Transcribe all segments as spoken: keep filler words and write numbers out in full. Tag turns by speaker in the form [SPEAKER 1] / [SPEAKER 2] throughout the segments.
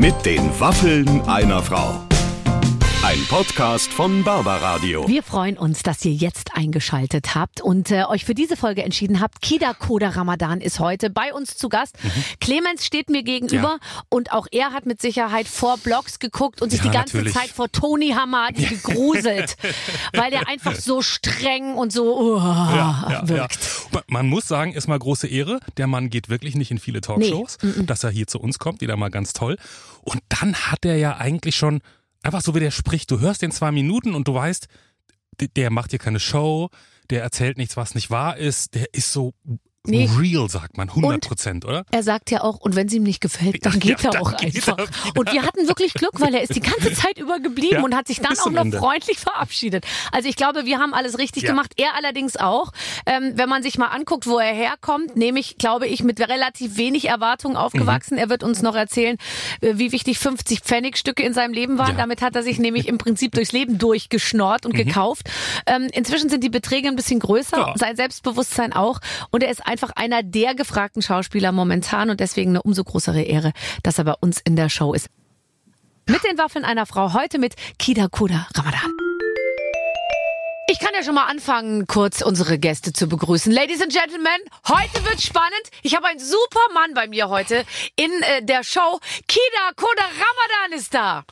[SPEAKER 1] Mit den Waffeln einer Frau. Ein Podcast von Barbaradio.
[SPEAKER 2] Wir freuen uns, dass ihr jetzt eingeschaltet habt und äh, euch für diese Folge entschieden habt. Kida Koda Ramadan ist heute bei uns zu Gast. Mhm. Clemens steht mir gegenüber ja. und auch er hat mit Sicherheit vor Blogs geguckt und sich ja, die ganze natürlich. Zeit vor Tony Hamadi gegruselt, weil er einfach so streng und so uh, ja, ja, wirkt.
[SPEAKER 3] Ja. Man muss sagen, ist mal große Ehre. Der Mann geht wirklich nicht in viele Talkshows, nee. dass er hier zu uns kommt, wieder mal ganz toll. Und dann hat er ja eigentlich schon einfach so, wie der spricht, du hörst den zwei Minuten und du weißt, der macht hier keine Show, der erzählt nichts, was nicht wahr ist, der ist so nee. real, sagt man, hundert Prozent, oder?
[SPEAKER 2] Er sagt ja auch, und wenn es ihm nicht gefällt, dann geht ja, er auch einfach. Er und wir hatten wirklich Glück, weil er ist die ganze Zeit über geblieben ja, und hat sich dann auch noch Ende. freundlich verabschiedet. Also ich glaube, wir haben alles richtig ja. gemacht, er allerdings auch. Ähm, wenn man sich mal anguckt, wo er herkommt, nämlich, glaube ich, mit relativ wenig Erwartungen aufgewachsen. Mhm. Er wird uns noch erzählen, wie wichtig fünfzig Pfennigstücke in seinem Leben waren. Ja. Damit hat er sich nämlich im Prinzip durchs Leben durchgeschnorrt und mhm. gekauft. Ähm, inzwischen sind die Beträge ein bisschen größer, ja. sein Selbstbewusstsein auch. Und er ist einfach einer der gefragten Schauspieler momentan und deswegen eine umso größere Ehre, dass er bei uns in der Show ist. Mit den Waffeln einer Frau, heute mit Kida Koda Ramadan. Ich kann ja schon mal anfangen, kurz unsere Gäste zu begrüßen. Ladies and Gentlemen, heute wird spannend. Ich habe einen super Mann bei mir heute in äh, der Show. Kida Koda Ramadan ist da.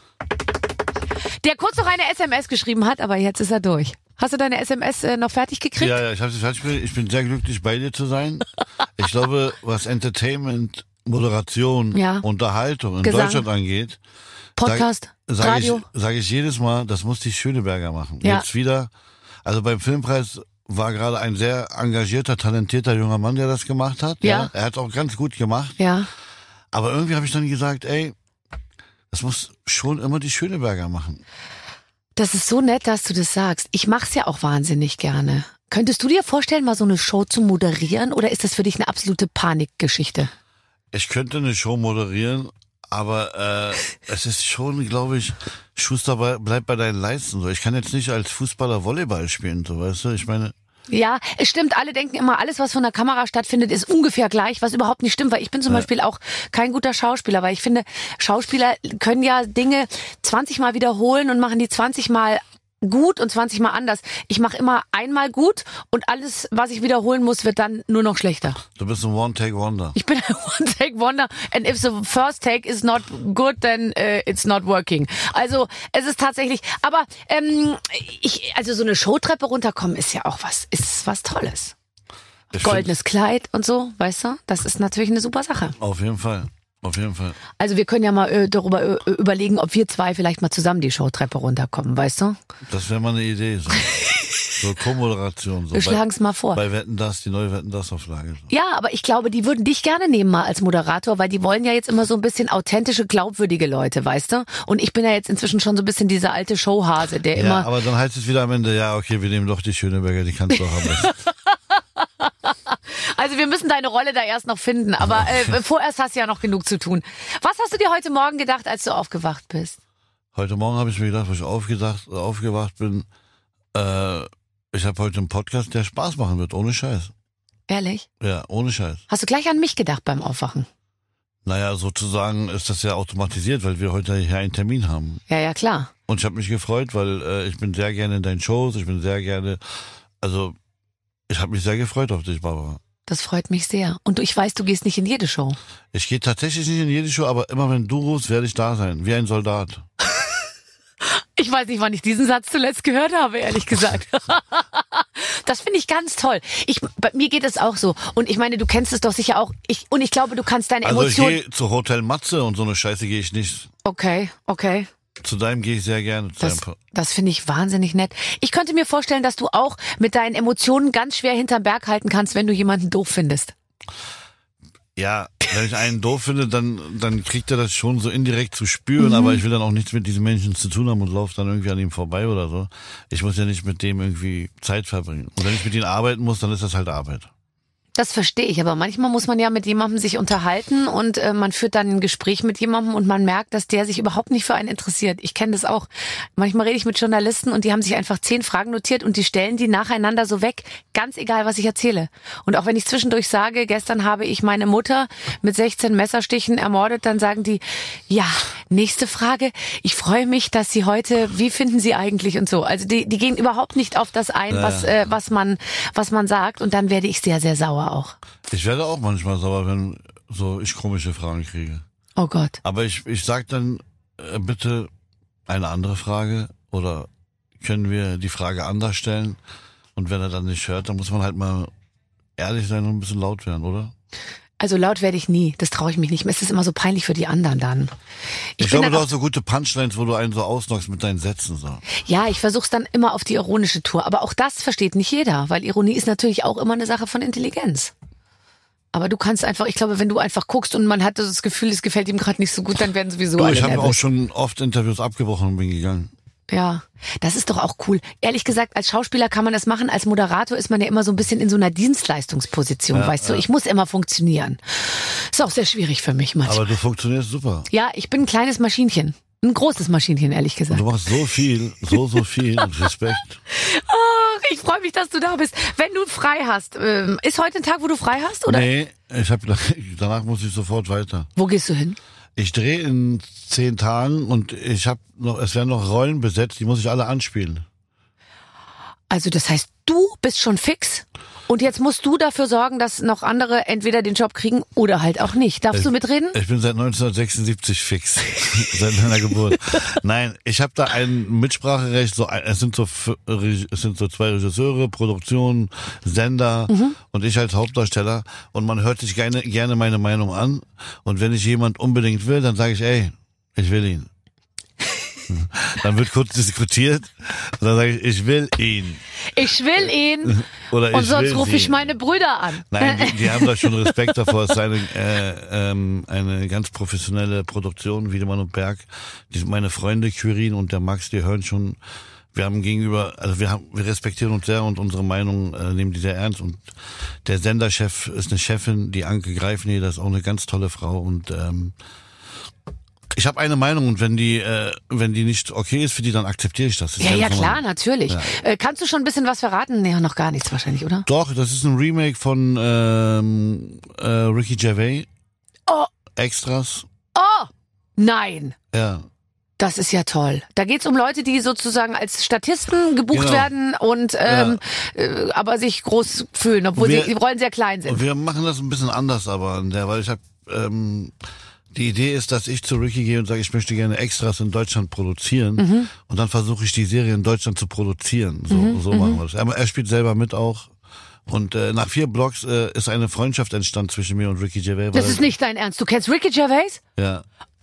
[SPEAKER 2] Der kurz noch eine S M S geschrieben hat, aber jetzt ist er durch. Hast du deine S M S äh, noch fertig gekriegt?
[SPEAKER 4] Ja, ja, ich habe sie fertig gekriegt. Ich bin sehr glücklich, bei dir zu sein. Ich glaube, was Entertainment, Moderation, ja. Unterhaltung in Gesang. Deutschland angeht,
[SPEAKER 2] Podcast,
[SPEAKER 4] sag, sag
[SPEAKER 2] Radio.
[SPEAKER 4] Ich, sage ich jedes Mal, das muss die Schöneberger machen.
[SPEAKER 2] Ja.
[SPEAKER 4] Jetzt wieder, also beim Filmpreis war gerade ein sehr engagierter, talentierter junger Mann, der das gemacht hat. Ja. ja. Er hat es auch ganz gut gemacht.
[SPEAKER 2] Ja.
[SPEAKER 4] Aber irgendwie habe ich dann gesagt, ey, das muss schon immer die Schöneberger machen.
[SPEAKER 2] Das ist so nett, dass du das sagst. Ich mach's ja auch wahnsinnig gerne. Könntest du dir vorstellen, mal so eine Show zu moderieren oder ist das für dich eine absolute Panikgeschichte?
[SPEAKER 4] Ich könnte eine Show moderieren, aber äh, es ist schon, glaube ich, Schuster, bleib bei deinen Leisten. So, ich kann jetzt nicht als Fußballer Volleyball spielen, so, weißt du? Ich meine...
[SPEAKER 2] Ja, es stimmt. Alle denken immer, alles, was von der Kamera stattfindet, ist ungefähr gleich, was überhaupt nicht stimmt. Weil ich bin zum ja. Beispiel auch kein guter Schauspieler, weil ich finde, Schauspieler können ja Dinge zwanzig Mal wiederholen und machen die zwanzig Mal gut und zwanzig Mal anders. Ich mache immer einmal gut und alles, was ich wiederholen muss, wird dann nur noch schlechter.
[SPEAKER 4] Du bist ein One-Take-Wonder.
[SPEAKER 2] Ich bin ein One-Take-Wonder and if the first take is not good, then uh, it's not working. Also es ist tatsächlich, aber ähm, ich, also so eine Showtreppe runterkommen ist ja auch was, ist was Tolles. Ich Goldenes Kleid und so, weißt du, das ist natürlich eine super Sache.
[SPEAKER 4] Auf jeden Fall. Auf jeden Fall.
[SPEAKER 2] Also wir können ja mal äh, darüber äh, überlegen, ob wir zwei vielleicht mal zusammen die Showtreppe runterkommen, weißt du?
[SPEAKER 4] Das wäre mal eine Idee. So, so Co-Moderation. So
[SPEAKER 2] wir schlagen es mal vor.
[SPEAKER 4] Bei Wetten, das, die neue Wetten, das Auflage. So.
[SPEAKER 2] Ja, aber ich glaube, die würden dich gerne nehmen mal als Moderator, weil die wollen ja jetzt immer so ein bisschen authentische, glaubwürdige Leute, weißt du? Und ich bin ja jetzt inzwischen schon so ein bisschen dieser alte Showhase, der
[SPEAKER 4] ja,
[SPEAKER 2] immer...
[SPEAKER 4] Ja, aber dann heißt es wieder am Ende, ja, okay, wir nehmen doch die Schöneberger, die kannst du auch haben.
[SPEAKER 2] Also wir müssen deine Rolle da erst noch finden, aber äh, vorerst hast du ja noch genug zu tun. Was hast du dir heute Morgen gedacht, als du aufgewacht bist?
[SPEAKER 4] Heute Morgen habe ich mir gedacht, wo ich aufgedacht, aufgewacht bin, äh, ich habe heute einen Podcast, der Spaß machen wird, ohne Scheiß.
[SPEAKER 2] Ehrlich?
[SPEAKER 4] Ja, ohne Scheiß.
[SPEAKER 2] Hast du gleich an mich gedacht beim Aufwachen?
[SPEAKER 4] Naja, sozusagen ist das ja automatisiert, weil wir heute hier einen Termin haben.
[SPEAKER 2] Ja, ja, klar.
[SPEAKER 4] Und ich habe mich gefreut, weil äh, ich bin sehr gerne in deinen Shows, ich bin sehr gerne, also ich habe mich sehr gefreut auf dich, Barbara.
[SPEAKER 2] Das freut mich sehr. Und ich weiß, du gehst nicht in jede Show.
[SPEAKER 4] Ich gehe tatsächlich nicht in jede Show, aber immer wenn du rufst, werde ich da sein. Wie ein Soldat.
[SPEAKER 2] Ich weiß nicht, wann ich diesen Satz zuletzt gehört habe, ehrlich gesagt. Das finde ich ganz toll. Ich, bei mir geht es auch so. Und ich meine, du kennst es doch sicher auch. Ich, und ich glaube, du kannst deine
[SPEAKER 4] also
[SPEAKER 2] Emotionen...
[SPEAKER 4] Also ich gehe zu Hotel Matze und so eine Scheiße gehe ich nicht.
[SPEAKER 2] Okay, okay.
[SPEAKER 4] Zu deinem gehe ich sehr gerne. Zu
[SPEAKER 2] Das, das finde ich wahnsinnig nett. Ich könnte mir vorstellen, dass du auch mit deinen Emotionen ganz schwer hinterm Berg halten kannst, wenn du jemanden doof findest.
[SPEAKER 4] Ja, wenn ich einen doof finde, dann, dann kriegt er das schon so indirekt zu spüren, mhm. aber ich will dann auch nichts mit diesen Menschen zu tun haben und laufe dann irgendwie an ihm vorbei oder so. Ich muss ja nicht mit dem irgendwie Zeit verbringen. Und wenn ich mit ihm arbeiten muss, dann ist das halt Arbeit.
[SPEAKER 2] Das verstehe ich, aber manchmal muss man ja mit jemandem sich unterhalten und äh, man führt dann ein Gespräch mit jemandem und man merkt, dass der sich überhaupt nicht für einen interessiert. Ich kenne das auch. Manchmal rede ich mit Journalisten und die haben sich einfach zehn Fragen notiert und die stellen die nacheinander so weg, ganz egal, was ich erzähle. Und auch wenn ich zwischendurch sage, gestern habe ich meine Mutter mit sechzehn Messerstichen ermordet, dann sagen die, ja, Nächste Frage. Ich freue mich, dass Sie heute, wie finden Sie eigentlich und so. Also die, die gehen überhaupt nicht auf das ein, ja. was, äh, was man, was man sagt. Und dann werde ich sehr, sehr sauer auch.
[SPEAKER 4] Ich werde auch manchmal sauer, wenn so ich komische Fragen kriege.
[SPEAKER 2] Oh Gott.
[SPEAKER 4] Aber ich, ich sag dann äh, bitte eine andere Frage oder können wir die Frage anders stellen? Und wenn er dann nicht hört, dann muss man halt mal ehrlich sein und ein bisschen laut werden, oder?
[SPEAKER 2] Also laut werde ich nie, das traue ich mich nicht. Es ist immer so peinlich für die anderen dann.
[SPEAKER 4] Ich, ich glaube, du hast so gute Punchlines, wo du einen so ausnockst mit deinen Sätzen. So.
[SPEAKER 2] Ja, ich versuch's dann immer auf die ironische Tour. Aber auch das versteht nicht jeder, weil Ironie ist natürlich auch immer eine Sache von Intelligenz. Aber du kannst einfach, ich glaube, wenn du einfach guckst und man hat das Gefühl, es gefällt ihm gerade nicht so gut, dann werden sowieso
[SPEAKER 4] du,
[SPEAKER 2] alle
[SPEAKER 4] ich habe
[SPEAKER 2] nervös.
[SPEAKER 4] auch schon oft Interviews abgebrochen und bin gegangen.
[SPEAKER 2] Ja, das ist doch auch cool. Ehrlich gesagt, als Schauspieler kann man das machen. Als Moderator ist man ja immer so ein bisschen in so einer Dienstleistungsposition, ja, weißt du. Ja. Ich muss immer funktionieren. Ist auch sehr schwierig für mich manchmal.
[SPEAKER 4] Aber du funktionierst super.
[SPEAKER 2] Ja, ich bin ein kleines Maschinchen. Ein großes Maschinchen, ehrlich gesagt.
[SPEAKER 4] Und du machst so viel, so, so viel. Respekt.
[SPEAKER 2] Ach, ich freue mich, dass du da bist. Wenn du frei hast, ähm, ist heute ein Tag, wo du frei hast, oder?
[SPEAKER 4] Nee, ich hab, danach muss ich sofort weiter.
[SPEAKER 2] Wo gehst du hin?
[SPEAKER 4] Ich drehe in zehn Tagen und ich habe noch, es werden noch Rollen besetzt, die muss ich alle anspielen.
[SPEAKER 2] Also das heißt, du bist schon fix und jetzt musst du dafür sorgen, dass noch andere entweder den Job kriegen oder halt auch nicht. Darfst
[SPEAKER 4] ich,
[SPEAKER 2] du mitreden?
[SPEAKER 4] Ich bin seit neunzehnhundertsechsundsiebzig fix, seit meiner Geburt. Nein, ich habe da ein Mitspracherecht. So, es sind so, es sind so zwei Regisseure, Produktion, Sender mhm. und ich als Hauptdarsteller. Und man hört sich gerne, gerne meine Meinung an. Und wenn ich jemand unbedingt will, dann sage ich, ey, ich will ihn. Dann wird kurz diskutiert und dann sage ich, ich will ihn.
[SPEAKER 2] Ich will ihn
[SPEAKER 4] Oder ich
[SPEAKER 2] und sonst rufe ich
[SPEAKER 4] sie.
[SPEAKER 2] meine Brüder an.
[SPEAKER 4] Nein, die, die haben da schon Respekt davor. Es ist eine, äh, ähm, eine ganz professionelle Produktion, Wiedemann und Berg. Die, meine Freunde Quirin und der Max, die hören schon, wir haben gegenüber, also wir haben, wir respektieren uns sehr und unsere Meinung äh, nehmen die sehr ernst. Und der Senderchef ist eine Chefin, die Anke Greifneder, das ist auch eine ganz tolle Frau und ähm, ich habe eine Meinung und wenn die, äh, wenn die nicht okay ist für die, dann akzeptiere ich das. das
[SPEAKER 2] ja, ja, klar,
[SPEAKER 4] normal.
[SPEAKER 2] natürlich. Ja. Äh, kannst du schon ein bisschen was verraten? Nee, noch gar nichts wahrscheinlich, oder?
[SPEAKER 4] Doch, das ist ein Remake von ähm, äh, Ricky Gervais.
[SPEAKER 2] Oh.
[SPEAKER 4] Extras.
[SPEAKER 2] Oh, nein.
[SPEAKER 4] Ja.
[SPEAKER 2] Das ist ja toll. Da geht's um Leute, die sozusagen als Statisten gebucht genau. werden und ähm, ja. äh, aber sich groß fühlen, obwohl wir, sie, die Rollen sehr klein sind.
[SPEAKER 4] Und wir machen das ein bisschen anders, aber in der, weil ich habe ähm, die Idee ist, dass ich zu Ricky gehe und sage, ich möchte gerne Extras in Deutschland produzieren mhm. und dann versuche ich die Serie in Deutschland zu produzieren. So, mhm. so machen wir das. Er, er spielt selber mit auch. Und äh, nach vier Blocks äh, ist eine Freundschaft entstanden zwischen mir und Ricky Gervais.
[SPEAKER 2] Das ist nicht dein Ernst. Du kennst Ricky Gervais?
[SPEAKER 4] Ja.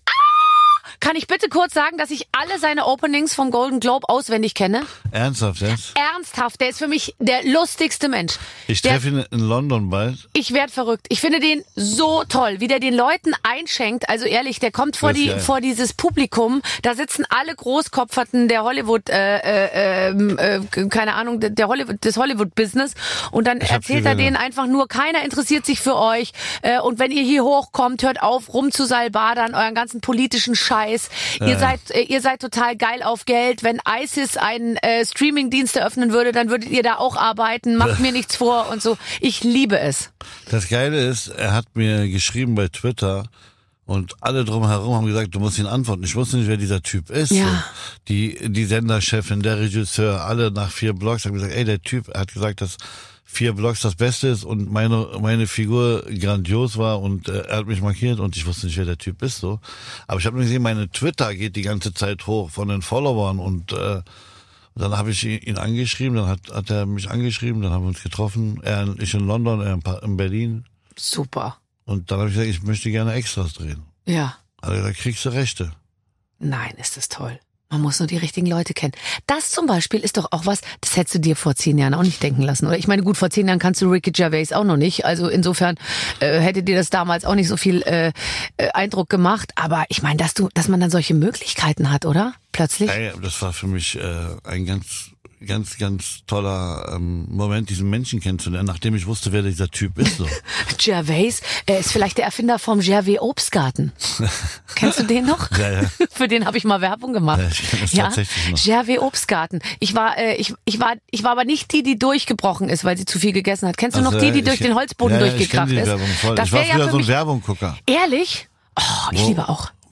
[SPEAKER 2] Kann ich bitte kurz sagen, dass ich alle seine Openings vom Golden Globe auswendig kenne?
[SPEAKER 4] Ernsthaft jetzt?
[SPEAKER 2] Ernsthaft, der ist für mich der lustigste Mensch.
[SPEAKER 4] Ich treffe ihn in London bald.
[SPEAKER 2] Ich werd verrückt. Ich finde den so toll, wie der den Leuten einschenkt. Also ehrlich, der kommt vor die vor dieses Publikum. Da sitzen alle Großkopferten der Hollywood, äh, äh, äh, keine Ahnung, der Hollywood, des Hollywood-Business. Und dann erzählt er denen einfach nur, keiner interessiert sich für euch. Äh, und wenn ihr hier hochkommt, hört auf, rumzusalbadern, euren ganzen politischen Scheiß. Ihr ja. seid ihr seid total geil auf Geld. Wenn ISIS einen äh, Streaming-Dienst eröffnen würde, dann würdet ihr da auch arbeiten. Macht mir nichts vor und so. Ich liebe es.
[SPEAKER 4] Das Geile ist, er hat mir geschrieben bei Twitter und alle drumherum haben gesagt, du musst ihn antworten. Ich wusste nicht, wer dieser Typ ist.
[SPEAKER 2] Ja.
[SPEAKER 4] So, die die Senderchefin, der Regisseur, alle nach vier Blogs haben gesagt, ey, der Typ, er hat gesagt, dass vier Blocks das Beste ist und meine meine Figur grandios war und äh, er hat mich markiert und ich wusste nicht, wer der Typ ist so. Aber ich habe nur gesehen, meine Twitter geht die ganze Zeit hoch von den Followern und äh, dann habe ich ihn angeschrieben, dann hat hat er mich angeschrieben, dann haben wir uns getroffen, er ich in London, er in Berlin.
[SPEAKER 2] Super.
[SPEAKER 4] Und dann habe ich gesagt, ich möchte gerne Extras drehen.
[SPEAKER 2] Ja.
[SPEAKER 4] Also da kriegst du Rechte.
[SPEAKER 2] Nein, ist das toll. Man muss nur die richtigen Leute kennen. Das zum Beispiel ist doch auch was, das hättest du dir vor zehn Jahren auch nicht denken lassen, oder? Ich meine, gut, vor zehn Jahren kannst du Ricky Gervais auch noch nicht. Also insofern äh, hätte dir das damals auch nicht so viel äh, äh, Eindruck gemacht. Aber ich meine, dass du, dass man dann solche Möglichkeiten hat, oder? Plötzlich.
[SPEAKER 4] Ja, das war für mich äh, ein ganz, ganz, ganz toller ähm, Moment, diesen Menschen kennenzulernen, nachdem ich wusste, wer dieser Typ ist. So.
[SPEAKER 2] Gervais, er ist vielleicht der Erfinder vom Gervais Obstgarten. Kennst du den noch?
[SPEAKER 4] Ja, ja.
[SPEAKER 2] Für den habe ich mal Werbung gemacht.
[SPEAKER 4] Ja, ich kenn das
[SPEAKER 2] ja?
[SPEAKER 4] tatsächlich noch.
[SPEAKER 2] Gervais Obstgarten. Ich war, äh, ich, ich war, ich war aber nicht die, die durchgebrochen ist, weil sie zu viel gegessen hat. Kennst du
[SPEAKER 4] also,
[SPEAKER 2] noch die, die durch
[SPEAKER 4] ich,
[SPEAKER 2] den Holzboden
[SPEAKER 4] ja,
[SPEAKER 2] durchgekracht
[SPEAKER 4] ich
[SPEAKER 2] ist?
[SPEAKER 4] Werbung voll.
[SPEAKER 2] Das
[SPEAKER 4] ich war früher
[SPEAKER 2] ja
[SPEAKER 4] so ein
[SPEAKER 2] mich...
[SPEAKER 4] Werbunggucker.
[SPEAKER 2] Ehrlich? Oh, ich
[SPEAKER 4] Wo?
[SPEAKER 2] liebe auch.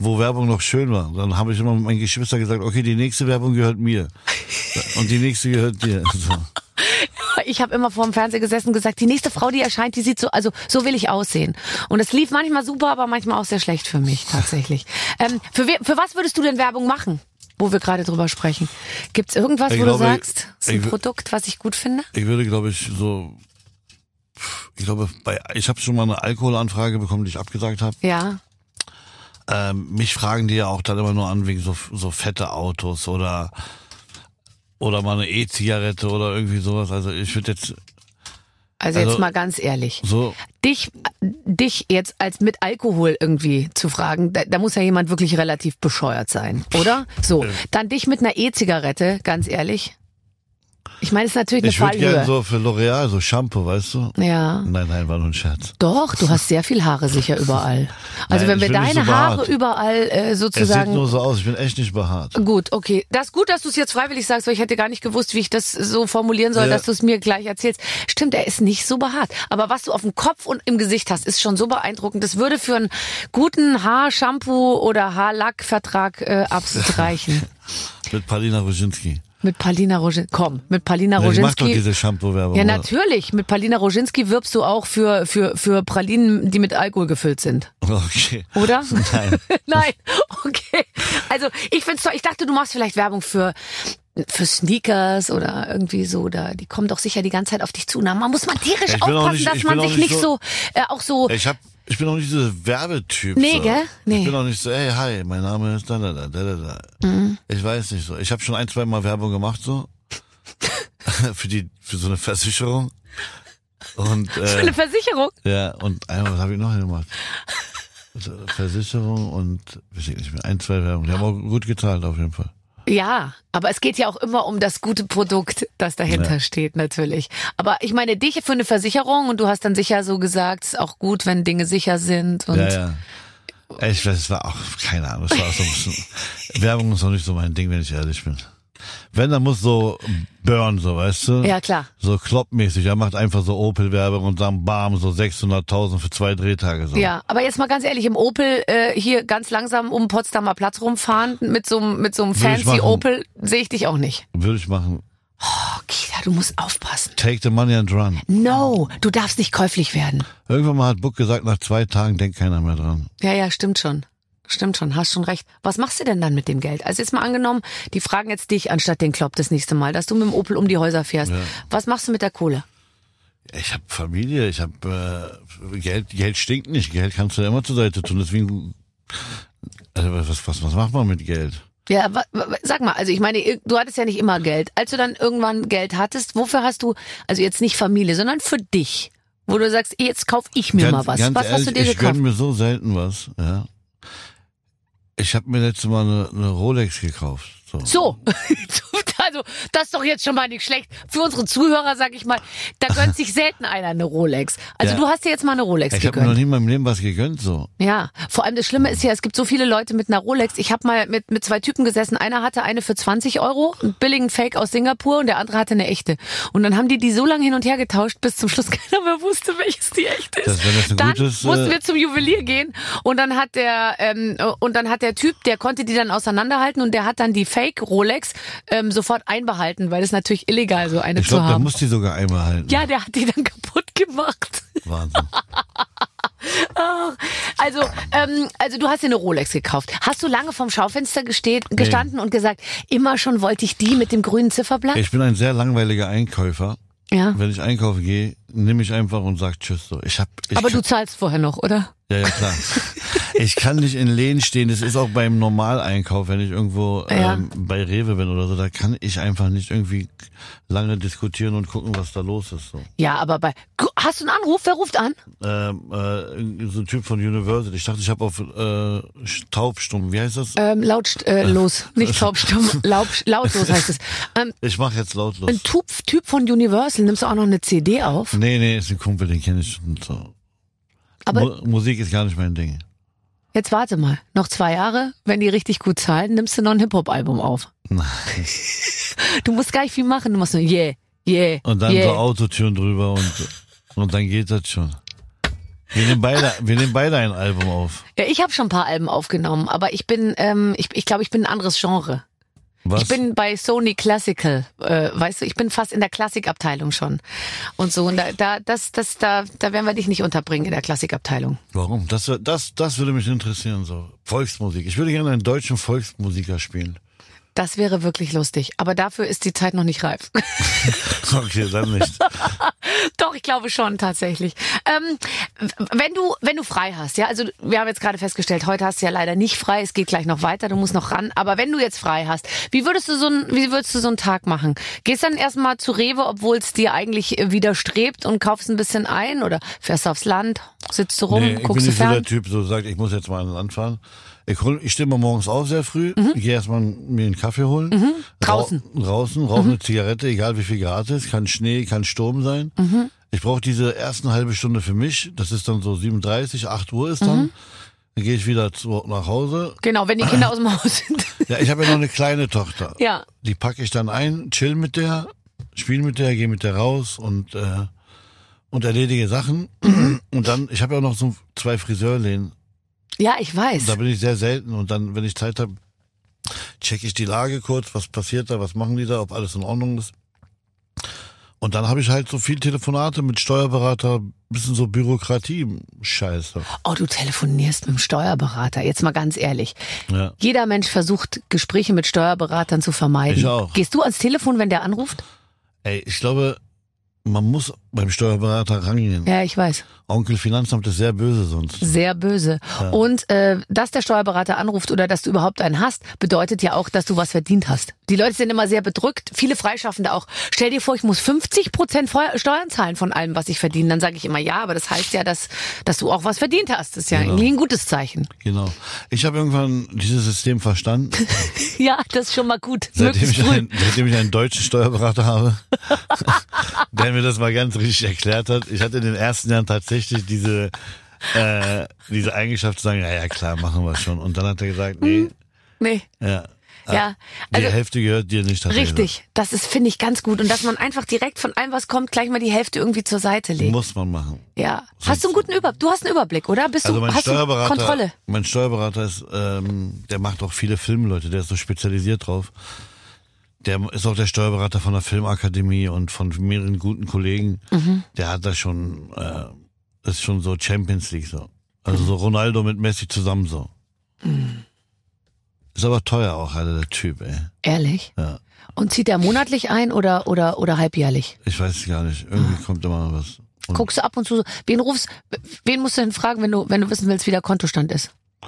[SPEAKER 4] wo Werbung noch schön war. Dann habe ich immer mit meinen Geschwistern gesagt, okay, die nächste Werbung gehört mir. Und die nächste gehört dir. So.
[SPEAKER 2] Ich habe immer vor dem Fernseher gesessen und gesagt, die nächste Frau, die erscheint, die sieht so, also so will ich aussehen. Und es lief manchmal super, aber manchmal auch sehr schlecht für mich tatsächlich. ähm, für, we- für was würdest du denn Werbung machen, wo wir gerade drüber sprechen? Gibt's irgendwas,
[SPEAKER 4] ich
[SPEAKER 2] wo
[SPEAKER 4] glaube,
[SPEAKER 2] du sagst, das ist ein
[SPEAKER 4] ich,
[SPEAKER 2] Produkt, was ich gut finde?
[SPEAKER 4] Ich würde, glaube ich, so, ich glaube, bei, ich habe schon mal eine Alkoholanfrage bekommen, die ich abgesagt habe.
[SPEAKER 2] Ja.
[SPEAKER 4] Ähm, mich fragen die ja auch dann immer nur an wegen so, so fette Autos oder oder mal eine E-Zigarette oder irgendwie sowas. Also ich würde jetzt
[SPEAKER 2] Also,
[SPEAKER 4] Also,
[SPEAKER 2] jetzt mal ganz ehrlich.
[SPEAKER 4] so,
[SPEAKER 2] Dich, dich jetzt als mit Alkohol irgendwie zu fragen, da, da muss ja jemand wirklich relativ bescheuert sein, oder? So, dann dich mit einer E-Zigarette, ganz ehrlich. Ich meine, es ist natürlich eine
[SPEAKER 4] ich würde gerne
[SPEAKER 2] Fallhöhe.
[SPEAKER 4] so für L'Oreal, so Shampoo, weißt du?
[SPEAKER 2] Ja.
[SPEAKER 4] Nein, nein, war nur ein Scherz.
[SPEAKER 2] Doch, du hast sehr viel Haare sicher überall. Also
[SPEAKER 4] Nein,
[SPEAKER 2] wenn wir
[SPEAKER 4] ich bin nicht
[SPEAKER 2] deine
[SPEAKER 4] so
[SPEAKER 2] Haare
[SPEAKER 4] behaart.
[SPEAKER 2] überall äh,
[SPEAKER 4] Es sieht
[SPEAKER 2] sozusagen...
[SPEAKER 4] nur so aus, ich bin echt nicht behaart.
[SPEAKER 2] Gut, okay. Das ist gut, dass du es jetzt freiwillig sagst, weil ich hätte gar nicht gewusst, wie ich das so formulieren soll,
[SPEAKER 4] Ja.
[SPEAKER 2] dass du es mir gleich erzählst. Stimmt, er ist nicht so behaart. Aber was du auf dem Kopf und im Gesicht hast, ist schon so beeindruckend. Das würde für einen guten Haarshampoo oder Haarlackvertrag äh, absolut reichen.
[SPEAKER 4] Mit Palina Roginski.
[SPEAKER 2] Mit Palina Roginski. Komm, mit Palina
[SPEAKER 4] Ja, die macht doch
[SPEAKER 2] Roginski.
[SPEAKER 4] diese Shampoo-Werbung.
[SPEAKER 2] Ja,
[SPEAKER 4] oder?
[SPEAKER 2] natürlich. Mit Palina Roginski wirbst du auch für, für, für Pralinen, die mit Alkohol gefüllt sind.
[SPEAKER 4] Okay.
[SPEAKER 2] Oder?
[SPEAKER 4] Nein.
[SPEAKER 2] Nein, okay. Also ich find's toll. Ich dachte, du machst vielleicht Werbung für für Sneakers oder irgendwie so. Oder die kommen doch sicher die ganze Zeit auf dich zu. Na, man muss mal tierisch
[SPEAKER 4] Ja, ich bin auch
[SPEAKER 2] aufpassen,
[SPEAKER 4] nicht-
[SPEAKER 2] dass
[SPEAKER 4] ich
[SPEAKER 2] man
[SPEAKER 4] bin auch
[SPEAKER 2] sich
[SPEAKER 4] nicht
[SPEAKER 2] nicht so,
[SPEAKER 4] so-
[SPEAKER 2] äh, auch so.
[SPEAKER 4] Ich hab, ich bin auch nicht dieser Werbetyp.
[SPEAKER 2] Nee,
[SPEAKER 4] so.
[SPEAKER 2] gell? Nee.
[SPEAKER 4] Ich bin auch nicht so, hey, hi, mein Name ist da, da, da, da, da.
[SPEAKER 2] Mhm.
[SPEAKER 4] Ich weiß nicht so. Ich habe schon ein, zwei Mal Werbung gemacht so. für die, für so eine Versicherung. Und,
[SPEAKER 2] Für
[SPEAKER 4] äh,
[SPEAKER 2] eine Versicherung.
[SPEAKER 4] ja, und einmal, was habe ich noch gemacht? Also, Versicherung und, weiß ich nicht mehr, ein, zwei Werbung. Die haben auch gut gezahlt auf jeden Fall.
[SPEAKER 2] Ja, aber es geht ja auch immer um das gute Produkt, das dahinter
[SPEAKER 4] Ja.
[SPEAKER 2] steht, natürlich. Aber ich meine, dich für eine Versicherung und du hast dann sicher so gesagt, ist auch gut, wenn Dinge sicher sind. Und
[SPEAKER 4] Ja, ja. Ich weiß, es war auch, keine Ahnung, es war auch so ein bisschen, Werbung ist noch nicht so mein Ding, wenn ich ehrlich bin. Wenn, dann muss so Burn, so, weißt du?
[SPEAKER 2] Ja, klar.
[SPEAKER 4] So kloppmäßig. Er macht einfach so Opel-Werbung und dann bam, so sechshunderttausend für zwei Drehtage. So.
[SPEAKER 2] Ja, aber jetzt mal ganz ehrlich, im Opel äh, hier ganz langsam um Potsdamer Platz rumfahren mit so einem mit so einem
[SPEAKER 4] Würde ich
[SPEAKER 2] fancy
[SPEAKER 4] machen.
[SPEAKER 2] Opel sehe ich dich auch nicht.
[SPEAKER 4] Würde ich machen.
[SPEAKER 2] Oh, Kida, du musst aufpassen.
[SPEAKER 4] Take the money and run.
[SPEAKER 2] No, du darfst nicht käuflich werden.
[SPEAKER 4] Irgendwann mal hat Buck gesagt, nach zwei Tagen denkt keiner mehr dran.
[SPEAKER 2] Ja, ja, stimmt schon. Stimmt schon, hast schon recht. Was machst du denn dann mit dem Geld? Also jetzt mal angenommen, die fragen jetzt dich anstatt den Klopp das nächste Mal, dass du mit dem Opel um die Häuser fährst.
[SPEAKER 4] Ja.
[SPEAKER 2] Was machst du mit der Kohle?
[SPEAKER 4] Ich habe Familie, ich habe äh, Geld, Geld stinkt nicht. Geld kannst du ja immer zur Seite tun. Deswegen, also was, was, was macht man mit Geld?
[SPEAKER 2] Ja, wa, wa, sag mal, also ich meine, du hattest ja nicht immer Geld. Als du dann irgendwann Geld hattest, wofür hast du, also jetzt nicht Familie, sondern für dich, wo du sagst, jetzt kauf ich mir mal was.
[SPEAKER 4] Ganz
[SPEAKER 2] Was
[SPEAKER 4] ehrlich,
[SPEAKER 2] hast du dir
[SPEAKER 4] ich
[SPEAKER 2] gekauft?
[SPEAKER 4] gönn mir so selten was. Ja. Ich habe mir letztes Mal eine, eine Rolex gekauft. So.
[SPEAKER 2] So, also das ist doch jetzt schon mal nicht schlecht. Für unsere Zuhörer, sag ich mal, da gönnt sich selten einer eine Rolex. Also
[SPEAKER 4] Ja.
[SPEAKER 2] du hast dir jetzt mal eine Rolex
[SPEAKER 4] Ich habe mir noch
[SPEAKER 2] gegönnt.
[SPEAKER 4] nie in meinem Leben was gegönnt. So.
[SPEAKER 2] Ja, vor allem das Schlimme ist ja, es gibt so viele Leute mit einer Rolex. Ich habe mal mit mit zwei Typen gesessen. Einer hatte eine für zwanzig Euro, einen billigen Fake aus Singapur, und der andere hatte eine echte. Und dann haben die die so lange hin und her getauscht, bis zum Schluss keiner mehr wusste, welches die echte ist.
[SPEAKER 4] Das, wenn das ein
[SPEAKER 2] Dann
[SPEAKER 4] gutes,
[SPEAKER 2] mussten
[SPEAKER 4] äh,
[SPEAKER 2] wir zum Juwelier gehen und dann hat der ähm, und dann hat der Typ, der konnte die dann auseinanderhalten und der hat dann die Fake Rolex ähm, sofort einbehalten, weil es natürlich illegal so eine
[SPEAKER 4] ich
[SPEAKER 2] zu
[SPEAKER 4] glaube, der
[SPEAKER 2] haben.
[SPEAKER 4] muss die sogar einmal halten.
[SPEAKER 2] Ja, der hat die dann kaputt gemacht.
[SPEAKER 4] Wahnsinn.
[SPEAKER 2] Also, ähm, also du hast dir eine Rolex gekauft. Hast du lange vorm Schaufenster gesteht, gestanden und gesagt, immer schon wollte ich die mit dem grünen Zifferblatt?
[SPEAKER 4] Ich bin ein sehr langweiliger Einkäufer.
[SPEAKER 2] Ja.
[SPEAKER 4] Wenn ich einkaufen gehe, nehme ich einfach und sag Tschüss. So. Ich hab, ich
[SPEAKER 2] Aber
[SPEAKER 4] kann,
[SPEAKER 2] du zahlst vorher noch, oder?
[SPEAKER 4] Ja, ja, klar. Ich kann nicht in Läden stehen. Das ist auch beim Normaleinkauf, wenn ich irgendwo
[SPEAKER 2] Ja.
[SPEAKER 4] ähm, bei Rewe bin oder so. Da kann ich einfach nicht irgendwie lange diskutieren und gucken, was da los ist. So.
[SPEAKER 2] Ja, aber bei... Hast du einen Anruf? Wer ruft an?
[SPEAKER 4] Ähm, äh, so ein Typ von Universal. Ich dachte, ich habe auf äh, taubstumm. Wie heißt das?
[SPEAKER 2] Ähm, laut, äh, los. Nicht taubstumm, laut, lautlos heißt es. Ähm,
[SPEAKER 4] Ich mache jetzt lautlos.
[SPEAKER 2] ein Typ, Typ von Universal, nimmst du auch noch eine C D auf?
[SPEAKER 4] Nee, nee, ist ein Kumpel, den kenne ich schon. So.
[SPEAKER 2] Aber
[SPEAKER 4] Mu Musik ist gar nicht mein Ding.
[SPEAKER 2] jetzt warte mal. Noch zwei Jahre, wenn die richtig gut zahlen, nimmst du noch ein Hip-Hop-Album auf.
[SPEAKER 4] Nein.
[SPEAKER 2] Du musst gar nicht viel machen. Du machst nur yeah, yeah,
[SPEAKER 4] Und dann
[SPEAKER 2] yeah.
[SPEAKER 4] so Autotüren drüber und, und dann geht das schon. Wir nehmen beide, wir nehmen beide ein Album auf.
[SPEAKER 2] Ja, ich habe schon ein paar Alben aufgenommen, aber ich bin, ähm, ich, ich glaube, ich bin ein anderes Genre.
[SPEAKER 4] Was?
[SPEAKER 2] Ich bin bei Sony Classical, äh, weißt du, ich bin fast in der Klassikabteilung schon und so. Und da, da, das, das, da, da werden wir dich nicht unterbringen in der Klassikabteilung.
[SPEAKER 4] Warum? Das, das, das würde mich interessieren, so. Volksmusik. Ich würde gerne einen deutschen Volksmusiker spielen.
[SPEAKER 2] Das wäre wirklich lustig. Aber dafür ist die Zeit noch nicht reif.
[SPEAKER 4] Okay, dann nicht.
[SPEAKER 2] Doch, ich glaube schon tatsächlich. Ähm, wenn du wenn du frei hast, ja, also wir haben jetzt gerade festgestellt, heute hast du ja leider nicht frei, es geht gleich noch weiter, du musst noch ran. Aber wenn du jetzt frei hast, wie würdest du so ein, wie würdest du so einen Tag machen? Gehst dann erstmal zu Rewe, obwohl es dir eigentlich widerstrebt und kaufst ein bisschen ein oder fährst du aufs Land, sitzt du rum,
[SPEAKER 4] nee,
[SPEAKER 2] guckst du
[SPEAKER 4] ich bin nicht
[SPEAKER 2] fern?
[SPEAKER 4] so der Typ, so sagt, ich muss jetzt mal ans Land fahren. Ich, hol, ich stehe mal morgens auf sehr früh, mhm. gehe erstmal mir einen Kaffee holen. Mhm.
[SPEAKER 2] Draußen.
[SPEAKER 4] Ra draußen, rauche mhm. eine Zigarette, egal wie viel Grad es ist. Kann Schnee, kann Sturm sein. Mhm. Ich brauche diese ersten halbe Stunde für mich. Das ist dann so sieben Uhr dreißig, acht Uhr ist dann. Mhm. Dann gehe ich wieder zu, nach Hause.
[SPEAKER 2] Genau, wenn die Kinder aus dem Haus sind.
[SPEAKER 4] Ja, ich habe ja noch eine kleine Tochter.
[SPEAKER 2] Ja.
[SPEAKER 4] Die packe ich dann ein, chill mit der, spiel mit der, gehe mit der raus und, äh, und erledige Sachen. Mhm. Und dann, ich habe ja noch so zwei Friseurläden.
[SPEAKER 2] Ja, ich weiß.
[SPEAKER 4] Da bin ich sehr selten und dann, wenn ich Zeit habe, checke ich die Lage kurz, was passiert da, was machen die da, ob alles in Ordnung ist. Und dann habe ich halt so viel Telefonate mit Steuerberater, bisschen so Bürokratie-Scheiße.
[SPEAKER 2] Oh, du telefonierst mit dem Steuerberater, jetzt mal ganz ehrlich.
[SPEAKER 4] Ja.
[SPEAKER 2] Jeder Mensch versucht, Gespräche mit Steuerberatern zu vermeiden.
[SPEAKER 4] Ich auch.
[SPEAKER 2] Gehst du ans Telefon, wenn der anruft?
[SPEAKER 4] Ey, ich glaube, man muss beim Steuerberater rangehen.
[SPEAKER 2] Ja, ich weiß.
[SPEAKER 4] Onkel Finanzamt ist sehr böse sonst.
[SPEAKER 2] Sehr böse. Ja. Und äh, dass der Steuerberater anruft oder dass du überhaupt einen hast, bedeutet ja auch, dass du was verdient hast. Die Leute sind immer sehr bedrückt, viele Freischaffende auch. Stell dir vor, ich muss fünfzig Prozent Steuern zahlen von allem, was ich verdiene. Dann sage ich immer, ja, aber das heißt ja, dass dass du auch was verdient hast. Das ist ja
[SPEAKER 4] genau.
[SPEAKER 2] irgendwie ein gutes Zeichen.
[SPEAKER 4] Genau. Ich habe irgendwann dieses System verstanden.
[SPEAKER 2] Ja, das ist schon mal gut.
[SPEAKER 4] Seitdem ich, ein, seitdem ich einen deutschen Steuerberater habe, der mir das mal ganz richtig erklärt hat. Ich hatte in den ersten Jahren tatsächlich diese äh, diese Eigenschaft zu sagen, ja, ja, klar, machen wir schon. Und dann hat er gesagt, nee.
[SPEAKER 2] Nee.
[SPEAKER 4] Ja.
[SPEAKER 2] Ja,
[SPEAKER 4] die
[SPEAKER 2] also,
[SPEAKER 4] Hälfte gehört dir nicht.
[SPEAKER 2] Richtig, das ist, finde ich, ganz gut. Und dass man einfach direkt von allem, was kommt, gleich mal die Hälfte irgendwie zur Seite legt.
[SPEAKER 4] Muss man machen.
[SPEAKER 2] Ja. Sonst hast du einen guten Überblick? Du hast einen Überblick, oder? Bist
[SPEAKER 4] also
[SPEAKER 2] du,
[SPEAKER 4] mein
[SPEAKER 2] hast du Kontrolle?
[SPEAKER 4] Mein Steuerberater ist, ähm, der macht auch viele Filme, Leute, der ist so spezialisiert drauf. Der ist auch der Steuerberater von der Filmakademie und von mehreren guten Kollegen. Mhm. Der hat da schon, äh, ist schon so Champions League so. Also so Ronaldo mit Messi zusammen so. Mhm. Ist aber teuer auch, Alter, der Typ, ey.
[SPEAKER 2] Ehrlich?
[SPEAKER 4] Ja.
[SPEAKER 2] Und zieht er monatlich ein oder oder oder halbjährlich?
[SPEAKER 4] Ich weiß es gar nicht. Irgendwie ah. kommt immer was. Und
[SPEAKER 2] guckst du ab und zu so, wen rufst, wen musst du denn fragen, wenn du wenn du wissen willst, wie der Kontostand ist?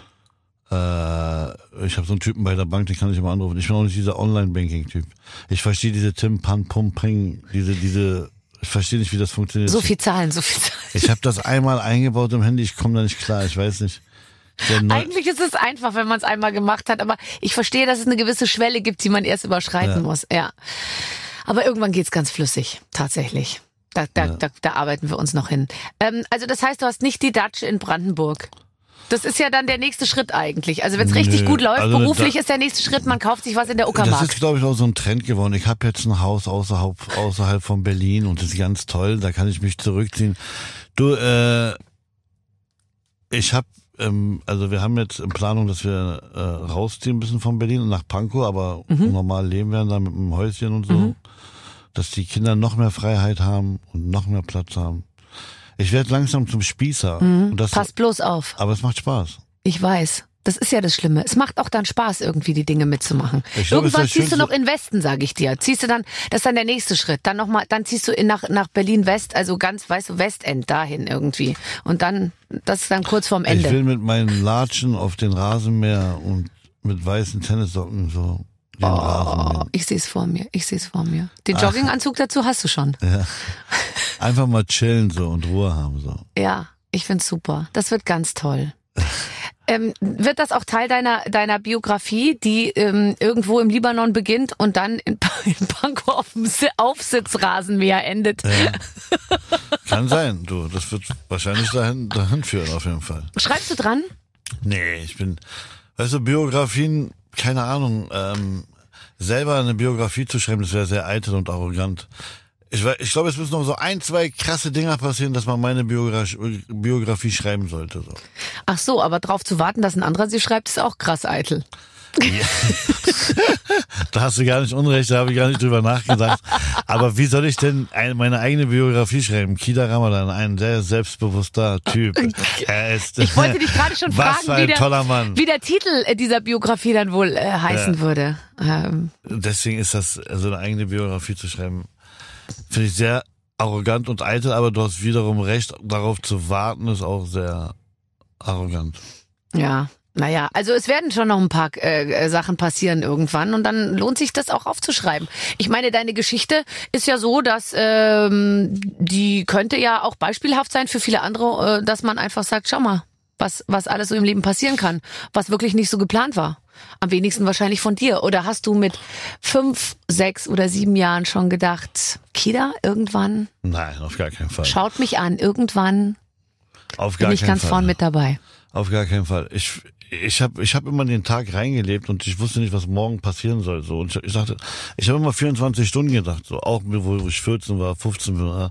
[SPEAKER 4] Äh, ich habe so einen Typen bei der Bank, den kann ich immer anrufen. Ich bin auch nicht dieser Online-Banking-Typ. Ich verstehe diese Tim Pan Pum Pring, diese diese ich verstehe nicht, wie das funktioniert.
[SPEAKER 2] So viel Zahlen, so viel Zahlen.
[SPEAKER 4] Ich habe das einmal eingebaut im Handy, ich komme da nicht klar, ich weiß nicht.
[SPEAKER 2] Eigentlich ist es einfach, wenn man es einmal gemacht hat, aber ich verstehe, dass es eine gewisse Schwelle gibt, die man erst überschreiten ja. muss. Ja. Aber irgendwann geht's ganz flüssig, tatsächlich. Da, da, ja. da, da arbeiten wir uns noch hin. Ähm, also das heißt, du hast nicht die Datsche in Brandenburg. Das ist ja dann der nächste Schritt eigentlich. Also wenn es richtig
[SPEAKER 4] Nö,
[SPEAKER 2] gut läuft,
[SPEAKER 4] also
[SPEAKER 2] beruflich
[SPEAKER 4] da,
[SPEAKER 2] ist der nächste Schritt, man kauft sich was in der Uckermark.
[SPEAKER 4] Das ist, glaube ich, auch so ein Trend geworden. Ich habe jetzt ein Haus außerhalb, außerhalb von Berlin und das ist ganz toll. Da kann ich mich zurückziehen. Du, äh, ich habe Ähm, also wir haben jetzt in Planung, dass wir äh, rausziehen ein bisschen von Berlin und nach Pankow, aber mhm. normal leben werden da mit einem Häuschen und so, mhm. dass die Kinder noch mehr Freiheit haben und noch mehr Platz haben. Ich werde langsam zum Spießer.
[SPEAKER 2] Mhm.
[SPEAKER 4] Und das,
[SPEAKER 2] Pass bloß auf.
[SPEAKER 4] Aber es macht Spaß.
[SPEAKER 2] Ich weiß. Das ist ja das Schlimme. Es macht auch dann Spaß, irgendwie die Dinge mitzumachen. Ich glaub, Irgendwann ziehst du noch in Westen, sage ich dir. Ziehst du dann, das ist dann der nächste Schritt. Dann noch mal, dann ziehst du in nach nach Berlin West, also ganz, weißt du, Westend dahin irgendwie. Und dann, das ist dann kurz vorm Ende.
[SPEAKER 4] Ich will mit meinen Latschen auf den Rasenmäher und mit weißen Tennissocken so den
[SPEAKER 2] oh,
[SPEAKER 4] Rasen.
[SPEAKER 2] Ich sehe es vor mir. Ich sehe es vor mir. Den Jogginganzug dazu hast du schon.
[SPEAKER 4] Ja. Einfach mal chillen so und Ruhe haben so.
[SPEAKER 2] Ja, ich find's super. Das wird ganz toll. Ähm, wird das auch Teil deiner deiner Biografie, die ähm, irgendwo im Libanon beginnt und dann in, in Pankow auf dem Aufsitzrasenmäher endet?
[SPEAKER 4] Ja. Kann sein, du. Das wird wahrscheinlich dahin, dahin führen, auf jeden Fall.
[SPEAKER 2] Schreibst du dran?
[SPEAKER 4] Nee, ich bin, weißt du, Biografien, keine Ahnung, ähm, selber eine Biografie zu schreiben, das wäre sehr eitel und arrogant. Ich, ich glaube, es müssen noch so ein, zwei krasse Dinger passieren, dass man meine Biografie, Biografie schreiben sollte. So.
[SPEAKER 2] Ach so, aber drauf zu warten, dass ein anderer sie schreibt, ist auch krass eitel.
[SPEAKER 4] Ja. Da hast du gar nicht Unrecht, da habe ich gar nicht drüber nachgedacht. Aber wie soll ich denn eine, meine eigene Biografie schreiben? Kida Ramadan, ein sehr selbstbewusster Typ. Er ist,
[SPEAKER 2] ich wollte dich gerade schon
[SPEAKER 4] was
[SPEAKER 2] fragen,
[SPEAKER 4] für ein
[SPEAKER 2] wie, der,
[SPEAKER 4] toller Mann.
[SPEAKER 2] wie der Titel dieser Biografie dann wohl äh, heißen ja. würde. Ähm.
[SPEAKER 4] Deswegen ist das, also eine eigene Biografie zu schreiben, finde ich sehr arrogant und eitel, aber du hast wiederum recht, darauf zu warten, ist auch sehr arrogant.
[SPEAKER 2] Ja. Naja, also es werden schon noch ein paar äh, Sachen passieren irgendwann und dann lohnt sich das auch aufzuschreiben. Ich meine, deine Geschichte ist ja so, dass ähm, die könnte ja auch beispielhaft sein für viele andere, äh, dass man einfach sagt, schau mal, was was alles so im Leben passieren kann, was wirklich nicht so geplant war. Am wenigsten wahrscheinlich von dir. Oder hast du mit fünf, sechs oder sieben Jahren schon gedacht, Kida, irgendwann?
[SPEAKER 4] Nein, auf gar keinen Fall.
[SPEAKER 2] Schaut mich an, irgendwann
[SPEAKER 4] auf gar
[SPEAKER 2] bin ich
[SPEAKER 4] keinen
[SPEAKER 2] ganz
[SPEAKER 4] Fall.
[SPEAKER 2] vorn mit dabei.
[SPEAKER 4] Auf gar keinen Fall. Ich ich habe ich hab immer den Tag reingelebt und ich wusste nicht, was morgen passieren soll. So und ich, ich dachte, ich habe immer vierundzwanzig Stunden gedacht, so auch wo ich vierzehn war, fünfzehn war.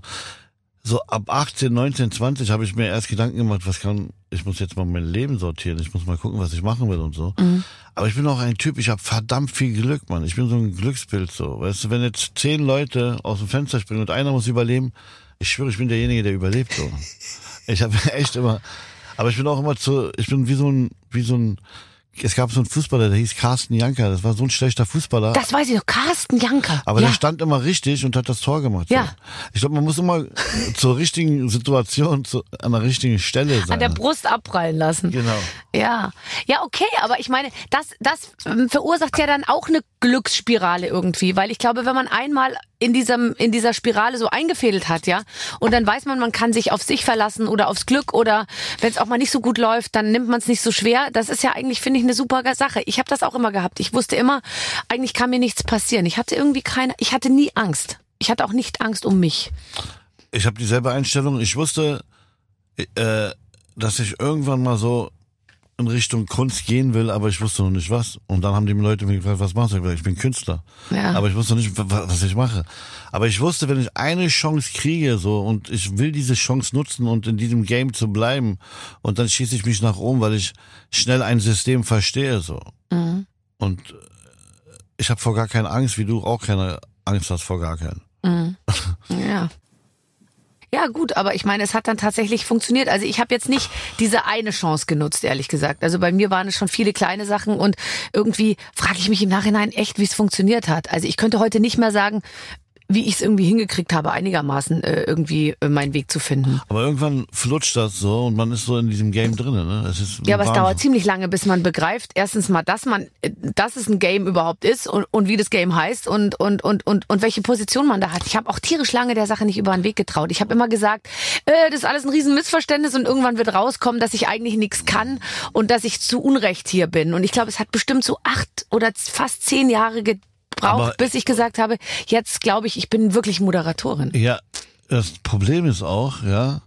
[SPEAKER 4] So ab achtzehn, neunzehn, zwanzig habe ich mir erst Gedanken gemacht, was kann, ich muss jetzt mal mein Leben sortieren, ich muss mal gucken, was ich machen will und so. Mhm. Aber ich bin auch ein Typ, ich habe verdammt viel Glück, Mann. Ich bin so ein Glücksbild so. Weißt du, wenn jetzt zehn Leute aus dem Fenster springen und einer muss überleben, ich schwöre, ich bin derjenige, der überlebt so. Ich habe echt immer, aber ich bin auch immer zu, ich bin wie so ein, wie so ein, es gab so einen Fußballer, der hieß Carsten Janker, das war so ein schlechter Fußballer.
[SPEAKER 2] Das weiß ich doch, Carsten Janker.
[SPEAKER 4] Aber
[SPEAKER 2] ja.
[SPEAKER 4] der stand immer richtig und hat das Tor gemacht.
[SPEAKER 2] Ja.
[SPEAKER 4] So. Ich glaube, man muss immer zur richtigen Situation, zu, an der richtigen Stelle sein.
[SPEAKER 2] An der Brust abprallen lassen.
[SPEAKER 4] Genau.
[SPEAKER 2] Ja, ja, okay, aber ich meine, das, das verursacht ja dann auch eine Glücksspirale irgendwie, weil ich glaube, wenn man einmal in diesem, in dieser Spirale so eingefädelt hat, ja, und dann weiß man, man kann sich auf sich verlassen oder aufs Glück oder wenn es auch mal nicht so gut läuft, dann nimmt man es nicht so schwer. Das ist ja eigentlich, finde ich, eine super Sache. Ich habe das auch immer gehabt. Ich wusste immer, eigentlich kann mir nichts passieren. Ich hatte irgendwie keine, ich hatte nie Angst. Ich hatte auch nicht Angst um mich.
[SPEAKER 4] Ich habe dieselbe Einstellung. Ich wusste, äh, dass ich irgendwann mal so in Richtung Kunst gehen will, aber ich wusste noch nicht was. Und dann haben die Leute mich gefragt, was machst du? Ich gesagt, ich bin Künstler. Ja. Aber ich wusste noch nicht, was ich mache. Aber ich wusste, wenn ich eine Chance kriege, so, und ich will diese Chance nutzen und in diesem Game zu bleiben, und dann schieße ich mich nach oben, weil ich schnell ein System verstehe, so. Mhm. Und ich habe vor gar keine Angst, wie du auch keine Angst hast vor gar keinen.
[SPEAKER 2] Mhm. Ja. Ja gut, aber ich meine, es hat dann tatsächlich funktioniert. Also ich habe jetzt nicht diese eine Chance genutzt, ehrlich gesagt. Also bei mir waren es schon viele kleine Sachen und irgendwie frage ich mich im Nachhinein echt, wie es funktioniert hat. Also ich könnte heute nicht mehr sagen, wie ich es irgendwie hingekriegt habe, einigermaßen äh, irgendwie äh, meinen Weg zu finden.
[SPEAKER 4] Aber irgendwann flutscht das so und man ist so in diesem Game drin, ne? Es ist
[SPEAKER 2] ja, aber
[SPEAKER 4] Wahnsinn.
[SPEAKER 2] Es dauert ziemlich lange, bis man begreift, erstens mal, dass man, dass es ein Game überhaupt ist und, und wie das Game heißt und und und und und welche Position man da hat. Ich habe auch tierisch lange der Sache nicht über den Weg getraut. Ich habe immer gesagt, äh, das ist alles ein riesen Missverständnis und irgendwann wird rauskommen, dass ich eigentlich nichts kann und dass ich zu Unrecht hier bin. Und ich glaube, es hat bestimmt so acht oder fast zehn Jahre gedauert, braucht, bis ich gesagt habe, jetzt glaube ich, ich bin wirklich Moderatorin.
[SPEAKER 4] Ja, das Problem ist auch, ja,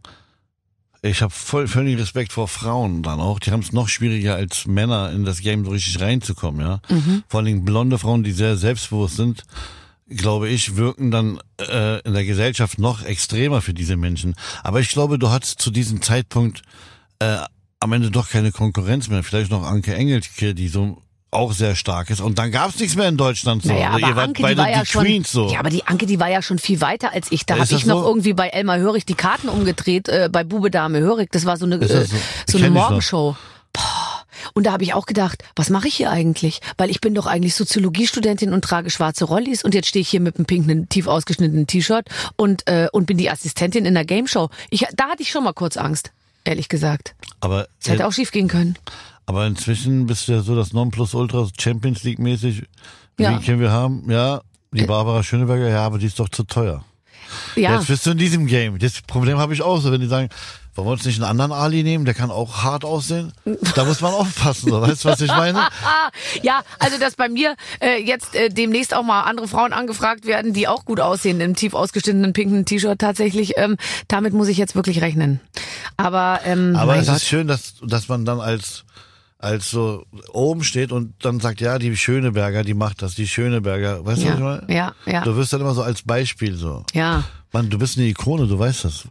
[SPEAKER 4] ich habe voll völlig Respekt vor Frauen dann auch. Die haben es noch schwieriger als Männer in das Game so richtig reinzukommen, ja. Mhm. Vor allem blonde Frauen, die sehr selbstbewusst sind, glaube ich, wirken dann äh, in der Gesellschaft noch extremer für diese Menschen. Aber ich glaube, du hattest zu diesem Zeitpunkt äh, am Ende doch keine Konkurrenz mehr. Vielleicht noch Anke Engelke, die so auch sehr stark ist. Und dann gab es nichts mehr in Deutschland so.
[SPEAKER 2] Naja, aber
[SPEAKER 4] ihr wart
[SPEAKER 2] Anke,
[SPEAKER 4] beide
[SPEAKER 2] die, war
[SPEAKER 4] die
[SPEAKER 2] ja schon,
[SPEAKER 4] Queens so.
[SPEAKER 2] Ja, aber die Anke, die war ja schon viel weiter als ich. Da habe ich noch
[SPEAKER 4] so?
[SPEAKER 2] irgendwie bei Elmar Hörig die Karten umgedreht, äh, bei Bube Dame Hörig. Das war so eine, äh, so, so eine Morgenshow. Boah. Und da habe ich auch gedacht, was mache ich hier eigentlich? Weil ich bin doch eigentlich Soziologiestudentin und trage schwarze Rollis und jetzt stehe ich hier mit einem pinken, tief ausgeschnittenen T-Shirt und äh, und bin die Assistentin in der Gameshow. Ich, da hatte ich schon mal kurz Angst, ehrlich gesagt.
[SPEAKER 4] Aber
[SPEAKER 2] es hätte äh, auch schief gehen können.
[SPEAKER 4] Aber inzwischen bist du ja so das Nonplusultra Champions League mäßig, wie
[SPEAKER 2] ja.
[SPEAKER 4] kennen wir haben, ja, die Barbara Schöneberger, ja, aber die ist doch zu teuer.
[SPEAKER 2] Ja.
[SPEAKER 4] Jetzt bist du in diesem Game. Das Problem habe ich auch so, wenn die sagen, wollen wir uns nicht einen anderen Ali nehmen, der kann auch hart aussehen? Da muss man aufpassen, so. Weißt du, was ich meine?
[SPEAKER 2] Ja, also dass bei mir äh, jetzt äh, demnächst auch mal andere Frauen angefragt werden, die auch gut aussehen im tief ausgeschnittenen pinken T-Shirt tatsächlich, ähm, damit muss ich jetzt wirklich rechnen. Aber, ähm,
[SPEAKER 4] Aber es
[SPEAKER 2] Gott.
[SPEAKER 4] ist schön, dass, dass man dann als als so oben steht und dann sagt, ja, die Schöneberger, die macht das, die Schöneberger. Weißt
[SPEAKER 2] ja,
[SPEAKER 4] du, was ich meine?
[SPEAKER 2] Ja, ja.
[SPEAKER 4] Du wirst dann immer so als Beispiel so.
[SPEAKER 2] Ja.
[SPEAKER 4] Mann, du bist eine Ikone, du weißt das.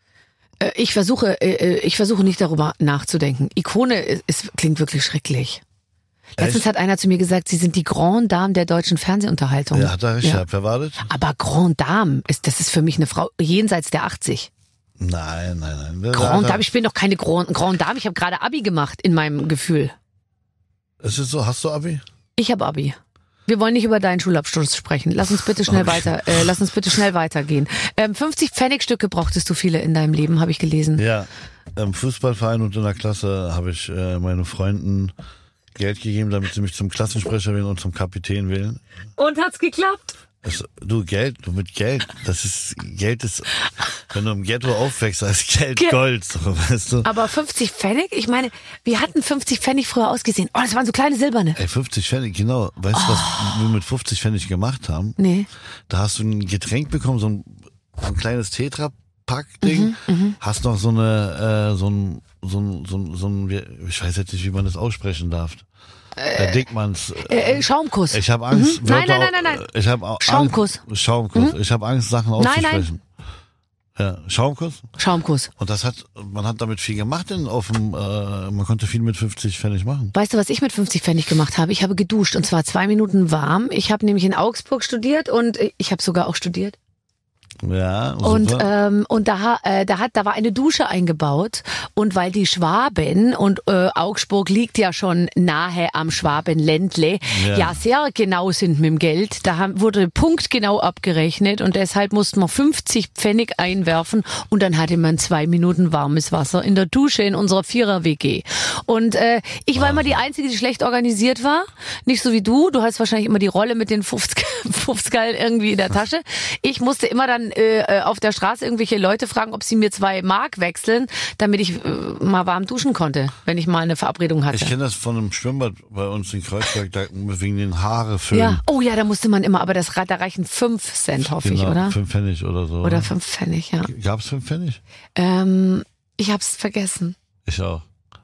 [SPEAKER 2] Ich versuche, ich versuche nicht darüber nachzudenken. Ikone ist, ist, klingt wirklich schrecklich. Letztens
[SPEAKER 4] Echt?
[SPEAKER 2] hat einer zu mir gesagt, Sie sind die Grande Dame der deutschen Fernsehunterhaltung.
[SPEAKER 4] Ja, hat er recht, ja. Wer war das?
[SPEAKER 2] Aber Grande Dame, ist, das ist für mich eine Frau jenseits der achtzig.
[SPEAKER 4] Nein, nein, nein.
[SPEAKER 2] Grande Dame, ich bin doch keine Grande, Grande Dame, ich habe gerade Abi gemacht in meinem Gefühl.
[SPEAKER 4] Ist es so, hast du Abi?
[SPEAKER 2] Ich habe Abi. Wir wollen nicht über deinen Schulabschluss sprechen. Lass uns bitte schnell okay. weiter, äh, lass uns bitte schnell weitergehen. Ähm, fünfzig Pfennigstücke brauchtest du viele in deinem Leben, habe ich gelesen.
[SPEAKER 4] Ja, im Fußballverein und in der Klasse habe ich äh, meine Freunden Geld gegeben, damit sie mich zum Klassensprecher wählen und zum Kapitän wählen.
[SPEAKER 2] Und hat's geklappt?
[SPEAKER 4] Es, du, Geld, du mit Geld, das ist, Geld ist, wenn du im Ghetto aufwächst, da ist Geld Ge- Gold, so, weißt du.
[SPEAKER 2] Aber fünfzig Pfennig? Ich meine, wie hatten fünfzig Pfennig früher ausgesehen? Oh, das waren so kleine silberne.
[SPEAKER 4] Ey, fünfzig Pfennig, genau. Weißt du, oh. was wir mit fünfzig Pfennig gemacht haben?
[SPEAKER 2] Nee.
[SPEAKER 4] Da hast du ein Getränk bekommen, so ein, so ein kleines Tetra-Pack-Ding,
[SPEAKER 2] mhm,
[SPEAKER 4] hast noch so eine, äh, so ein, so ein, so ein, so ein, ich weiß jetzt nicht, wie man das aussprechen darf. Herr Dickmanns.
[SPEAKER 2] Äh, äh, Schaumkuss.
[SPEAKER 4] Ich habe Angst.
[SPEAKER 2] Mhm. Nein, nein, nein, nein, nein.
[SPEAKER 4] Ich habe
[SPEAKER 2] Schaumkuss.
[SPEAKER 4] Angst, Schaumkuss. Mhm. Ich habe Angst, Sachen auszusprechen.
[SPEAKER 2] Nein,
[SPEAKER 4] nein. Ja, Schaumkuss.
[SPEAKER 2] Schaumkuss.
[SPEAKER 4] Und das hat, man hat damit viel gemacht, denn auf dem, äh, man konnte viel mit fünfzig Pfennig machen.
[SPEAKER 2] Weißt du, was ich mit fünfzig Pfennig gemacht habe? Ich habe geduscht und zwar zwei Minuten warm. Ich habe nämlich in Augsburg studiert und ich habe sogar auch studiert.
[SPEAKER 4] Ja, super.
[SPEAKER 2] Und ähm, und da äh, da hat da war eine Dusche eingebaut und weil die Schwaben und äh, Augsburg liegt ja schon nahe am Schwabenländle, ja. ja sehr genau sind mit dem Geld, da haben, wurde punktgenau abgerechnet und deshalb musste man fünfzig Pfennig einwerfen und dann hatte man zwei Minuten warmes Wasser in der Dusche in unserer Vierer-W G. Und äh, ich war immer die Einzige, die schlecht organisiert war, nicht so wie du, du hast wahrscheinlich immer die Rolle mit den fünfzig irgendwie in der Tasche. Ich musste immer dann äh, auf der Straße irgendwelche Leute fragen, ob sie mir zwei Mark wechseln, damit ich äh, mal warm duschen konnte, wenn ich mal eine Verabredung hatte.
[SPEAKER 4] Ich kenne das von einem Schwimmbad bei uns in Kreuzberg, da wegen den Haare füllen.
[SPEAKER 2] Ja, oh ja, da musste man immer, aber das da reichen fünf Cent, hoffe
[SPEAKER 4] genau,
[SPEAKER 2] ich, oder?
[SPEAKER 4] Fünf Pfennig oder so.
[SPEAKER 2] Oder fünf Pfennig, ja.
[SPEAKER 4] Gab's fünf Pfennig?
[SPEAKER 2] Ähm, ich hab's vergessen.
[SPEAKER 4] Ich auch.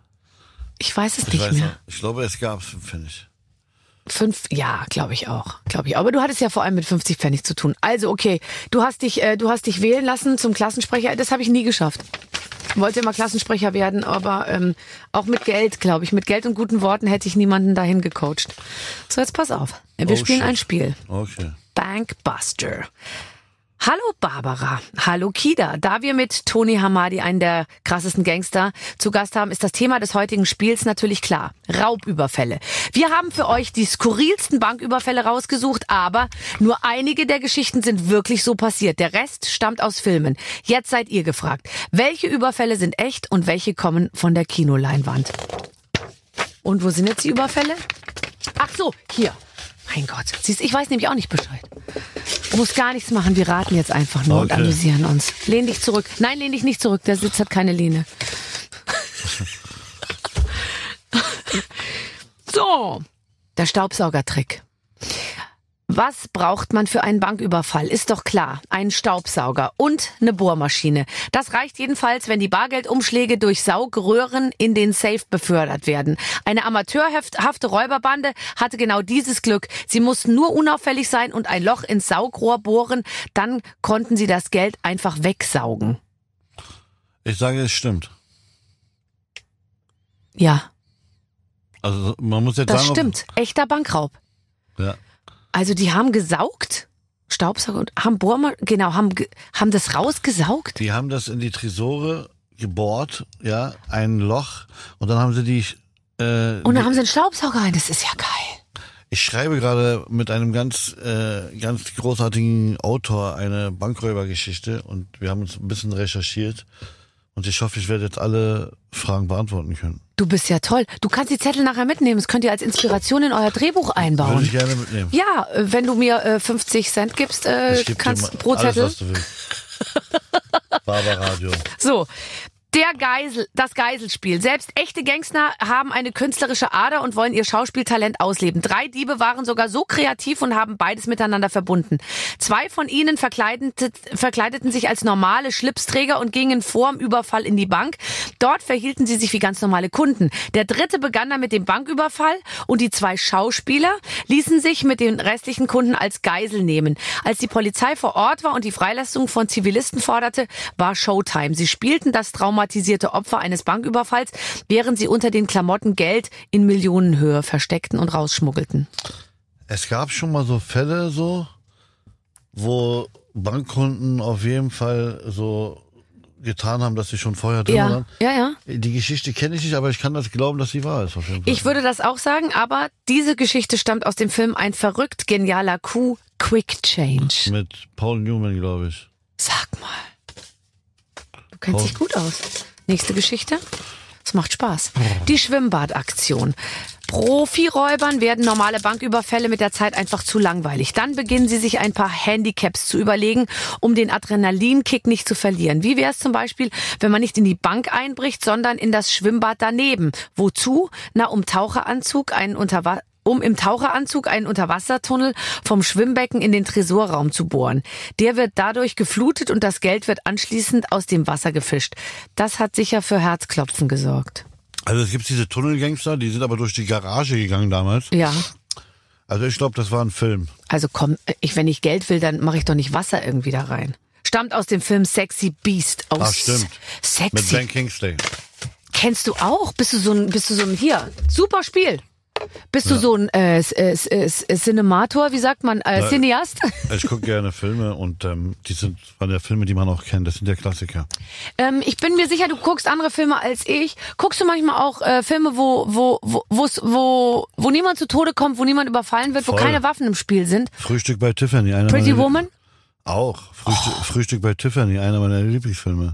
[SPEAKER 2] Ich weiß es
[SPEAKER 4] ich
[SPEAKER 2] nicht
[SPEAKER 4] weiß
[SPEAKER 2] mehr.
[SPEAKER 4] Auch. Ich glaube, es gab fünf Pfennig.
[SPEAKER 2] Fünf, ja, glaube ich auch, glaube ich. Aber du hattest ja vor allem mit fünfzig Pfennig zu tun. Also okay, du hast dich, äh, du hast dich wählen lassen zum Klassensprecher. Das habe ich nie geschafft. Wollte immer Klassensprecher werden, aber ähm, auch mit Geld, glaube ich. Mit Geld und guten Worten hätte ich niemanden dahin gecoacht. So, jetzt pass auf. Wir oh, spielen shit. ein Spiel.
[SPEAKER 4] Okay.
[SPEAKER 2] Bankbuster. Hallo Barbara, hallo Kida. Da wir mit Tony Hamadi, einen der krassesten Gangster, zu Gast haben, ist das Thema des heutigen Spiels natürlich klar. Raubüberfälle. Wir haben für euch die skurrilsten Banküberfälle rausgesucht, aber nur einige der Geschichten sind wirklich so passiert. Der Rest stammt aus Filmen. Jetzt seid ihr gefragt. Welche Überfälle sind echt und welche kommen von der Kinoleinwand? Und wo sind jetzt die Überfälle? Ach so, hier. Mein Gott, siehst, ich weiß nämlich auch nicht Bescheid. Du musst gar nichts machen, wir raten jetzt einfach nur okay. und amüsieren uns. Lehn dich zurück. Nein, lehn dich nicht zurück, der Sitz hat keine Lehne. So, der Staubsaugertrick. Was braucht man für einen Banküberfall? Ist doch klar, ein Staubsauger und eine Bohrmaschine. Das reicht jedenfalls, wenn die Bargeldumschläge durch Saugröhren in den Safe befördert werden. Eine amateurhafte Räuberbande hatte genau dieses Glück. Sie mussten nur unauffällig sein und ein Loch ins Saugrohr bohren. Dann konnten sie das Geld einfach wegsaugen.
[SPEAKER 4] Ich sage, es stimmt.
[SPEAKER 2] Ja.
[SPEAKER 4] Also man muss jetzt
[SPEAKER 2] das
[SPEAKER 4] sagen...
[SPEAKER 2] Das stimmt. Echter Bankraub.
[SPEAKER 4] Ja.
[SPEAKER 2] Also die haben gesaugt, Staubsauger und haben Bohrma, genau, haben haben das rausgesaugt.
[SPEAKER 4] Die haben das in die Tresore gebohrt, ja, ein Loch und dann haben sie die äh,
[SPEAKER 2] und dann haben sie einen Staubsauger rein. Das ist ja geil.
[SPEAKER 4] Ich schreibe gerade mit einem ganz äh, ganz großartigen Autor eine Bankräubergeschichte und wir haben uns ein bisschen recherchiert und ich hoffe, ich werde jetzt alle Fragen beantworten können.
[SPEAKER 2] Du bist ja toll. Du kannst die Zettel nachher mitnehmen. Das könnt ihr als Inspiration in euer Drehbuch einbauen.
[SPEAKER 4] Würde ich gerne mitnehmen.
[SPEAKER 2] Ja, wenn du mir äh, fünfzig Cent gibst, äh, kannst pro Zettel.
[SPEAKER 4] Alles, was du willst. Barbaradio.
[SPEAKER 2] So, Der Geisel, das Geiselspiel. Selbst echte Gangster haben eine künstlerische Ader und wollen ihr Schauspieltalent ausleben. Drei Diebe waren sogar so kreativ und haben beides miteinander verbunden. Zwei von ihnen verkleideten, verkleideten sich als normale Schlipsträger und gingen vor dem Überfall in die Bank. Dort verhielten sie sich wie ganz normale Kunden. Der dritte begann dann mit dem Banküberfall und die zwei Schauspieler ließen sich mit den restlichen Kunden als Geisel nehmen. Als die Polizei vor Ort war und die Freilassung von Zivilisten forderte, war Showtime. Sie spielten das Trauma traumatisierte Opfer eines Banküberfalls, während sie unter den Klamotten Geld in Millionenhöhe versteckten und rausschmuggelten.
[SPEAKER 4] Es gab schon mal so Fälle, so, wo Bankkunden auf jeden Fall so getan haben, dass sie schon vorher drin
[SPEAKER 2] ja,
[SPEAKER 4] waren.
[SPEAKER 2] Ja, ja.
[SPEAKER 4] Die Geschichte kenne ich nicht, aber ich kann das glauben, dass sie wahr ist. Auf jeden Fall.
[SPEAKER 2] Ich würde das auch sagen, aber diese Geschichte stammt aus dem Film Ein verrückt genialer Coup, Quick Change.
[SPEAKER 4] Mit Paul Newman, glaube ich.
[SPEAKER 2] Sag mal. Du kennst dich gut aus. Nächste Geschichte. Es macht Spaß. Die Schwimmbadaktion. Profiräubern werden normale Banküberfälle mit der Zeit einfach zu langweilig. Dann beginnen sie sich ein paar Handicaps zu überlegen, um den Adrenalinkick nicht zu verlieren. Wie wäre es zum Beispiel, wenn man nicht in die Bank einbricht, sondern in das Schwimmbad daneben? Wozu? Na, um Taucheranzug, einen Unterwa- um im Taucheranzug einen Unterwassertunnel vom Schwimmbecken in den Tresorraum zu bohren. Der wird dadurch geflutet und das Geld wird anschließend aus dem Wasser gefischt. Das hat sicher für Herzklopfen gesorgt.
[SPEAKER 4] Also es gibt diese Tunnelgangster, die sind aber durch die Garage gegangen damals.
[SPEAKER 2] Ja.
[SPEAKER 4] Also ich glaube, das war ein Film.
[SPEAKER 2] Also komm, ich, wenn ich Geld will, dann mache ich doch nicht Wasser irgendwie da rein. Stammt aus dem Film Sexy Beast. Aus
[SPEAKER 4] Ach stimmt.
[SPEAKER 2] Sexy.
[SPEAKER 4] Mit Ben Kingsley.
[SPEAKER 2] Kennst du auch? Bist du so ein, bist du so ein, hier, super Spiel. Bist ja. du so ein äh, äh, äh, Cinemator, wie sagt man, äh, Cineast?
[SPEAKER 4] Ich gucke gerne Filme und ähm, die sind von der Filme, die man auch kennt. Das sind ja Klassiker.
[SPEAKER 2] Ähm, ich bin mir sicher, du guckst andere Filme als ich. Guckst du manchmal auch äh, Filme, wo wo wo wo wo niemand zu Tode kommt, wo niemand überfallen wird, Voll. wo keine Waffen im Spiel sind?
[SPEAKER 4] Frühstück bei Tiffany. Einer
[SPEAKER 2] Pretty
[SPEAKER 4] meiner
[SPEAKER 2] Woman?
[SPEAKER 4] Auch. Frühstück, oh. Frühstück bei Tiffany, einer meiner Lieblingsfilme.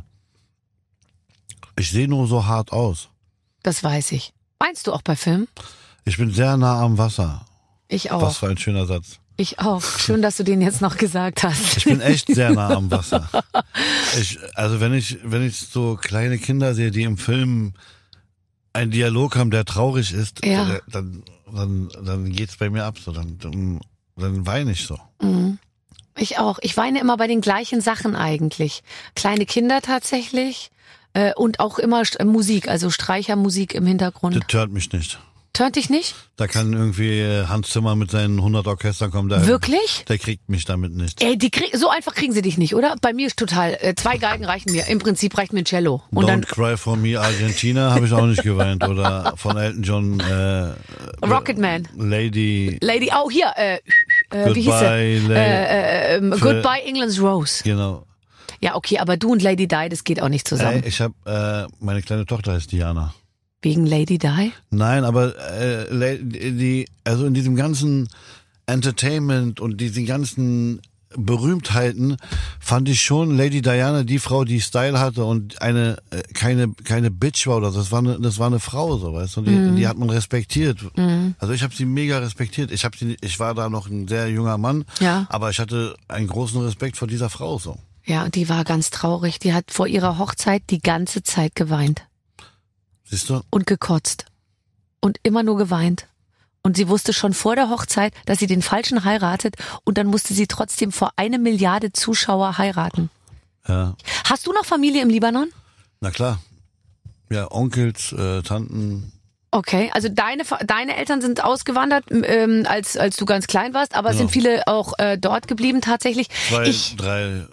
[SPEAKER 4] Ich sehe nur so hart aus.
[SPEAKER 2] Das weiß ich. Meinst du auch bei Filmen?
[SPEAKER 4] Ich bin sehr nah am Wasser.
[SPEAKER 2] Ich auch.
[SPEAKER 4] Was für ein schöner Satz.
[SPEAKER 2] Ich auch. Schön, dass du den jetzt noch gesagt hast.
[SPEAKER 4] Ich bin echt sehr nah am Wasser. Ich, also wenn ich, wenn ich so kleine Kinder sehe, die im Film einen Dialog haben, der traurig ist,
[SPEAKER 2] ja.
[SPEAKER 4] dann, dann, dann geht's bei mir ab, so, dann, dann, dann weine ich so.
[SPEAKER 2] Mhm. Ich auch. Ich weine immer bei den gleichen Sachen eigentlich. Kleine Kinder tatsächlich, äh, und auch immer Musik, also Streichermusik im Hintergrund.
[SPEAKER 4] Das hört mich nicht.
[SPEAKER 2] Tönt dich nicht?
[SPEAKER 4] Da kann irgendwie Hans Zimmer mit seinen hundert Orchestern kommen. Der,
[SPEAKER 2] Wirklich?
[SPEAKER 4] Der kriegt mich damit nicht.
[SPEAKER 2] Ey, die krieg, so einfach kriegen sie dich nicht, oder? Bei mir ist total, äh, zwei Geigen reichen mir. Im Prinzip reicht mir ein Cello. Und
[SPEAKER 4] Don't
[SPEAKER 2] dann
[SPEAKER 4] Cry For Me Argentina habe ich auch nicht geweint. Oder von Elton John äh,
[SPEAKER 2] Rocketman.
[SPEAKER 4] Lady.
[SPEAKER 2] Lady, oh hier, äh, äh, wie hieß sie? Äh, äh, äh, Goodbye England's Rose.
[SPEAKER 4] Genau.
[SPEAKER 2] Ja, okay, aber du und Lady Di, das geht auch nicht zusammen.
[SPEAKER 4] Ey, ich habe, äh, meine kleine Tochter heißt Diana.
[SPEAKER 2] Wegen Lady Di?
[SPEAKER 4] Nein, aber äh, die, also in diesem ganzen Entertainment und diesen ganzen Berühmtheiten fand ich schon Lady Diana die Frau, die Style hatte und eine äh, keine keine Bitch war oder so. Das war eine, das war eine Frau, so, weißt du, die, mm. die hat man respektiert. Mm. Also ich habe sie mega respektiert. Ich habe sie, ich war da noch ein sehr junger Mann,
[SPEAKER 2] ja.
[SPEAKER 4] aber ich hatte einen großen Respekt vor dieser Frau, so.
[SPEAKER 2] Ja, die war ganz traurig. Die hat vor ihrer Hochzeit die ganze Zeit geweint.
[SPEAKER 4] Siehst du?
[SPEAKER 2] Und gekotzt. Und immer nur geweint. Und sie wusste schon vor der Hochzeit, dass sie den Falschen heiratet und dann musste sie trotzdem vor eine Milliarde Zuschauer heiraten.
[SPEAKER 4] Ja.
[SPEAKER 2] Hast du noch Familie im Libanon?
[SPEAKER 4] Na klar. Ja, Onkels, äh, Tanten.
[SPEAKER 2] Okay, also deine deine Eltern sind ausgewandert, ähm, als als du ganz klein warst, aber genau. sind viele auch äh, dort geblieben tatsächlich?
[SPEAKER 4] Zwei,
[SPEAKER 2] ich,
[SPEAKER 4] drei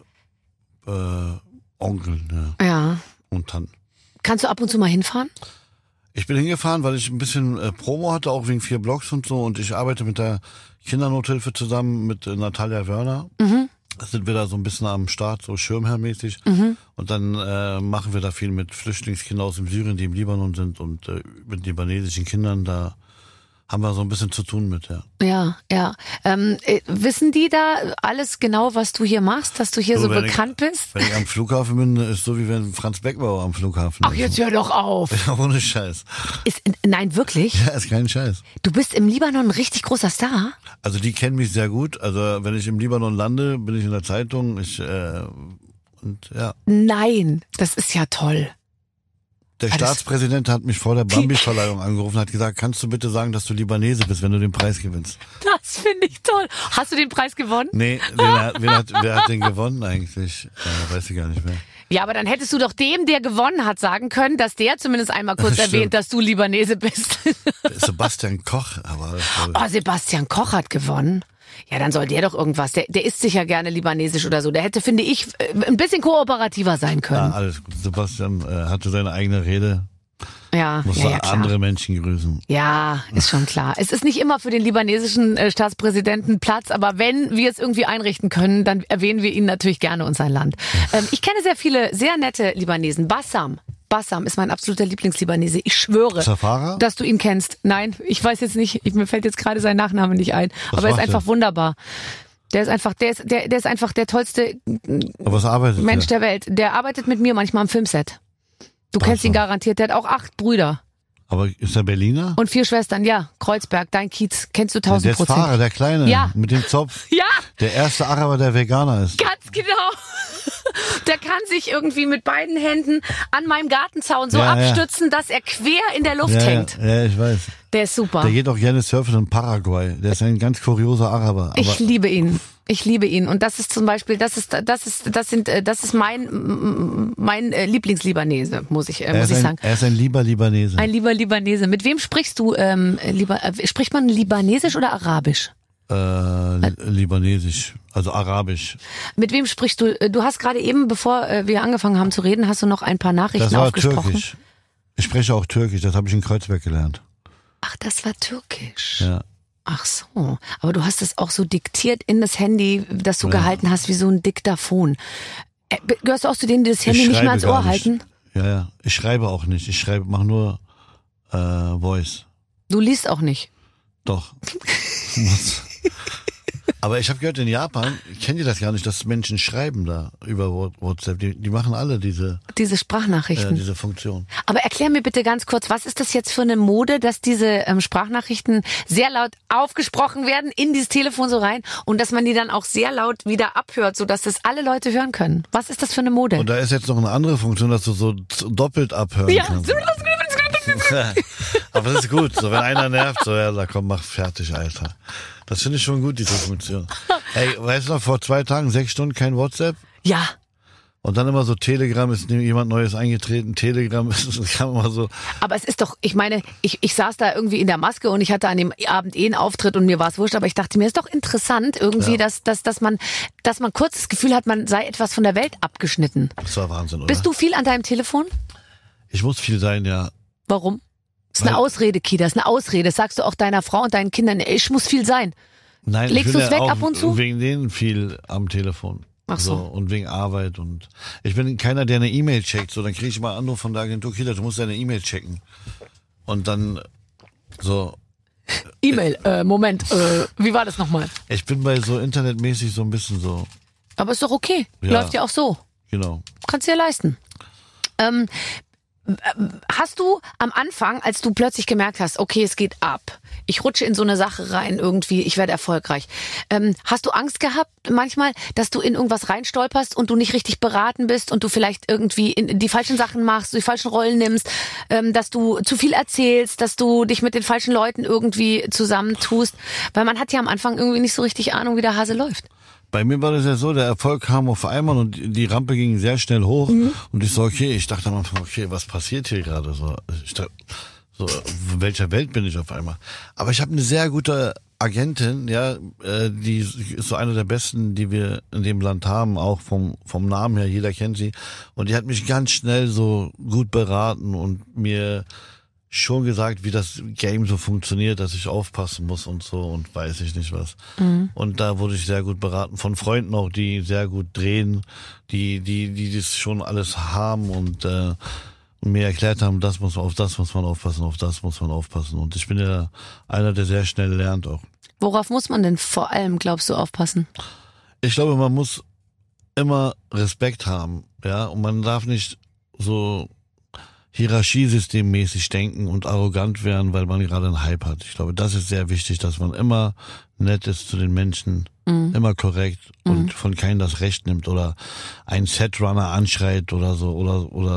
[SPEAKER 4] äh, Onkel, ja.
[SPEAKER 2] Ja.
[SPEAKER 4] Und Tanten.
[SPEAKER 2] Kannst du ab und zu mal hinfahren?
[SPEAKER 4] Ich bin hingefahren, weil ich ein bisschen äh, Promo hatte, auch wegen vier Blogs und so. Und ich arbeite mit der Kindernothilfe zusammen mit äh, Natalia Wörner. Mhm. Da sind wir da so ein bisschen am Start, so schirmherrmäßig. Mhm. Und dann äh, machen wir da viel mit Flüchtlingskindern aus dem Syrien, die im Libanon sind und äh, mit libanesischen Kindern. Da haben wir so ein bisschen zu tun mit, ja. Ja,
[SPEAKER 2] ja. Ähm, äh, wissen die da alles genau, was du hier machst, dass du hier so, so bekannt
[SPEAKER 4] ich,
[SPEAKER 2] bist?
[SPEAKER 4] Wenn ich am Flughafen bin, ist so wie wenn Franz Beckenbauer am Flughafen ist.
[SPEAKER 2] Ach, jetzt hör doch auf.
[SPEAKER 4] Ja, ohne Scheiß.
[SPEAKER 2] Ist, nein, wirklich?
[SPEAKER 4] Ja, ist kein Scheiß.
[SPEAKER 2] Du bist im Libanon ein richtig großer Star?
[SPEAKER 4] Also die kennen mich sehr gut. Also wenn ich im Libanon lande, bin ich in der Zeitung. Ich, äh, und ja.
[SPEAKER 2] Nein, das ist ja toll.
[SPEAKER 4] Der Staatspräsident hat mich vor der Bambi-Verleihung angerufen und hat gesagt, kannst du bitte sagen, dass du Libanese bist, wenn du den Preis gewinnst?
[SPEAKER 2] Das finde ich toll. Hast du den Preis gewonnen?
[SPEAKER 4] Nee, wer, wer, hat, wer hat den gewonnen eigentlich? Äh, weiß ich gar nicht mehr.
[SPEAKER 2] Ja, aber dann hättest du doch dem, der gewonnen hat, sagen können, dass der zumindest einmal kurz
[SPEAKER 4] Das
[SPEAKER 2] erwähnt, dass du Libanese bist.
[SPEAKER 4] Sebastian Koch, aber...
[SPEAKER 2] Oh, Sebastian Koch hat gewonnen. Ja, dann soll der doch irgendwas. Der, der isst sicher gerne libanesisch oder so. Der hätte, finde ich, ein bisschen kooperativer sein können.
[SPEAKER 4] Ja, alles gut. Sebastian äh, hatte seine eigene Rede.
[SPEAKER 2] Ja,
[SPEAKER 4] Muss
[SPEAKER 2] ja, ja, klar.
[SPEAKER 4] andere Menschen grüßen.
[SPEAKER 2] Ja, ist schon klar. Es ist nicht immer für den libanesischen äh, Staatspräsidenten Platz, aber wenn wir es irgendwie einrichten können, dann erwähnen wir ihn natürlich gerne und sein Land. Ähm, ich kenne sehr viele, sehr nette Libanesen. Bassam. Bassam ist mein absoluter Lieblingslibanese. Ich schwöre,
[SPEAKER 4] Zafara?
[SPEAKER 2] dass du ihn kennst. Nein, ich weiß jetzt nicht, ich, mir fällt jetzt gerade sein Nachname nicht ein.
[SPEAKER 4] Was
[SPEAKER 2] aber er ist
[SPEAKER 4] macht
[SPEAKER 2] einfach
[SPEAKER 4] er?
[SPEAKER 2] wunderbar. Der ist einfach, der ist, der, der ist einfach der tollste
[SPEAKER 4] Aber was arbeitet
[SPEAKER 2] Mensch
[SPEAKER 4] der?
[SPEAKER 2] der Welt. Der arbeitet mit mir manchmal am Filmset. Du
[SPEAKER 4] Ach
[SPEAKER 2] kennst
[SPEAKER 4] so.
[SPEAKER 2] ihn garantiert. Der hat auch acht Brüder
[SPEAKER 4] Aber ist der Berliner?
[SPEAKER 2] und vier Schwestern. Ja, Kreuzberg, dein Kiez, kennst du
[SPEAKER 4] Der
[SPEAKER 2] tausend
[SPEAKER 4] ist
[SPEAKER 2] Prozent.
[SPEAKER 4] Fahrer, der Kleine,
[SPEAKER 2] Ja.
[SPEAKER 4] mit dem Zopf.
[SPEAKER 2] Ja,
[SPEAKER 4] Der erste Araber, der Veganer ist.
[SPEAKER 2] ganz genau. Der kann sich irgendwie mit beiden Händen an meinem Gartenzaun so
[SPEAKER 4] Ja, ja.
[SPEAKER 2] abstützen, dass er quer in der Luft
[SPEAKER 4] Ja,
[SPEAKER 2] hängt.
[SPEAKER 4] ja, ja, ich weiß.
[SPEAKER 2] Der ist super.
[SPEAKER 4] Der geht auch gerne surfen in Paraguay. Der ist ein ganz kurioser Araber. Aber
[SPEAKER 2] Ich liebe ihn. Ich liebe ihn. Und das ist zum Beispiel, das ist, das ist, das sind, äh, das ist mein, mein äh, Lieblingslibanese, muss ich, äh,
[SPEAKER 4] er,
[SPEAKER 2] muss
[SPEAKER 4] ist
[SPEAKER 2] ich
[SPEAKER 4] ein,
[SPEAKER 2] sagen.
[SPEAKER 4] er ist ein lieber Libanese.
[SPEAKER 2] Ein lieber Libanese. Mit wem sprichst du, ähm, lieber, äh, spricht man Libanesisch oder Arabisch?
[SPEAKER 4] äh, Li- Libanesisch, also Arabisch.
[SPEAKER 2] Mit wem sprichst du? Äh, Du hast gerade eben, bevor äh, wir angefangen haben zu reden, hast du noch ein paar Nachrichten
[SPEAKER 4] Das war
[SPEAKER 2] aufgesprochen.
[SPEAKER 4] Türkisch. Ich spreche auch Türkisch, das habe ich in Kreuzberg gelernt.
[SPEAKER 2] Ach, das war Türkisch.
[SPEAKER 4] Ja.
[SPEAKER 2] Ach so. Aber du hast es auch so diktiert in das Handy, das du
[SPEAKER 4] Ja.
[SPEAKER 2] gehalten hast, wie so ein Diktaphon. Äh, gehörst du auch zu denen, die das Handy
[SPEAKER 4] Ich
[SPEAKER 2] nicht mehr ans
[SPEAKER 4] schreibe
[SPEAKER 2] Ohr
[SPEAKER 4] gar nicht.
[SPEAKER 2] halten?
[SPEAKER 4] Ja, ja. Ich schreibe auch nicht. Ich schreibe, mache nur äh, Voice.
[SPEAKER 2] Du liest auch nicht.
[SPEAKER 4] Doch. Muss. Aber ich habe gehört, in Japan, kennt ihr das gar nicht, dass Menschen schreiben da über WhatsApp. Die, die machen alle diese,
[SPEAKER 2] Diese
[SPEAKER 4] äh,
[SPEAKER 2] Sprachnachrichten.
[SPEAKER 4] diese Funktion.
[SPEAKER 2] Aber erklär mir bitte ganz kurz, was ist das jetzt für eine Mode, dass diese ähm, Sprachnachrichten sehr laut aufgesprochen werden in dieses Telefon so rein und dass man die dann auch sehr laut wieder abhört, sodass das alle Leute hören können? Was ist das für eine Mode?
[SPEAKER 4] Und da ist jetzt noch eine andere Funktion, dass du so z- doppelt abhören
[SPEAKER 2] Ja.
[SPEAKER 4] kannst. Aber das ist gut. So, wenn einer nervt, so, ja, da komm, mach fertig, Alter. Das finde ich schon gut, diese Funktion. Ey, weißt du noch, vor zwei Tagen, sechs Stunden kein WhatsApp?
[SPEAKER 2] Ja.
[SPEAKER 4] Und dann immer so Telegram, ist jemand Neues eingetreten, Telegram ist, das kam immer so.
[SPEAKER 2] Aber es ist doch, ich meine, ich, ich saß da irgendwie in der Maske und ich hatte an dem Abend eh einen Auftritt und mir war es wurscht, aber ich dachte mir, ist doch interessant irgendwie,
[SPEAKER 4] Ja.
[SPEAKER 2] dass, dass, dass man, dass man kurz das Gefühl hat, man sei etwas von der Welt abgeschnitten.
[SPEAKER 4] Das war Wahnsinn, oder?
[SPEAKER 2] Bist du viel an deinem Telefon?
[SPEAKER 4] Ich muss viel sein, ja.
[SPEAKER 2] Warum? Das ist eine
[SPEAKER 4] Weil-
[SPEAKER 2] Ausrede, Kida, das ist eine Ausrede. Das sagst du auch deiner Frau und deinen Kindern, ich muss viel sein.
[SPEAKER 4] Nein,
[SPEAKER 2] Legst
[SPEAKER 4] ich bin
[SPEAKER 2] du's
[SPEAKER 4] ja
[SPEAKER 2] weg
[SPEAKER 4] auch
[SPEAKER 2] ab und zu?
[SPEAKER 4] wegen denen viel am Telefon.
[SPEAKER 2] Ach so.
[SPEAKER 4] Und wegen Arbeit und ich bin keiner, der eine E-Mail checkt. So, dann kriege ich mal Anruf von der Agentur, Kida, du musst deine E-Mail checken. Und dann so,
[SPEAKER 2] E-Mail, äh, Moment, äh, wie war das nochmal?
[SPEAKER 4] ich bin bei so internetmäßig so ein bisschen so,
[SPEAKER 2] Aber ist doch okay.
[SPEAKER 4] Ja.
[SPEAKER 2] Läuft ja auch so.
[SPEAKER 4] genau.
[SPEAKER 2] Kannst dir leisten. Ähm, hast du am Anfang, als du plötzlich gemerkt hast, okay, es geht ab, ich rutsche in so eine Sache rein irgendwie, ich werde erfolgreich, ähm, hast du Angst gehabt manchmal, dass du in irgendwas reinstolperst und du nicht richtig beraten bist und du vielleicht irgendwie in die falschen Sachen machst, die falschen Rollen nimmst, ähm, dass du zu viel erzählst, dass du dich mit den falschen Leuten irgendwie zusammentust? Weil man hat ja am Anfang irgendwie nicht so richtig Ahnung, wie der Hase läuft.
[SPEAKER 4] Bei mir war das ja so, der Erfolg kam auf einmal und die Rampe ging sehr schnell hoch und ich so, okay, ich dachte am Anfang, okay, was passiert hier gerade so? Ich dachte, so, in welcher Welt bin ich auf einmal? Aber ich habe eine sehr gute Agentin, ja, äh, die ist so eine der besten, die wir in dem Land haben, auch vom vom Namen her, jeder kennt sie. Und die hat mich ganz schnell so gut beraten und mir schon gesagt, wie das Game so funktioniert, dass ich aufpassen muss und so und weiß ich nicht was. Mhm. Und da wurde ich sehr gut beraten von Freunden auch, die sehr gut drehen, die die die das schon alles haben und äh, mir erklärt haben, das muss auf das muss man aufpassen, auf das muss man aufpassen. Und ich bin ja einer, der sehr schnell lernt auch.
[SPEAKER 2] Worauf muss man denn vor allem, glaubst du, aufpassen?
[SPEAKER 4] Ich glaube, man muss immer Respekt haben, ja, und man darf nicht so hierarchiesystemmäßig denken und arrogant werden, weil man gerade einen Hype hat. Ich glaube, das ist sehr wichtig, dass man immer nett ist zu den Menschen, mhm. immer korrekt und mhm. von keinem das Recht nimmt oder einen Setrunner anschreit oder so oder oder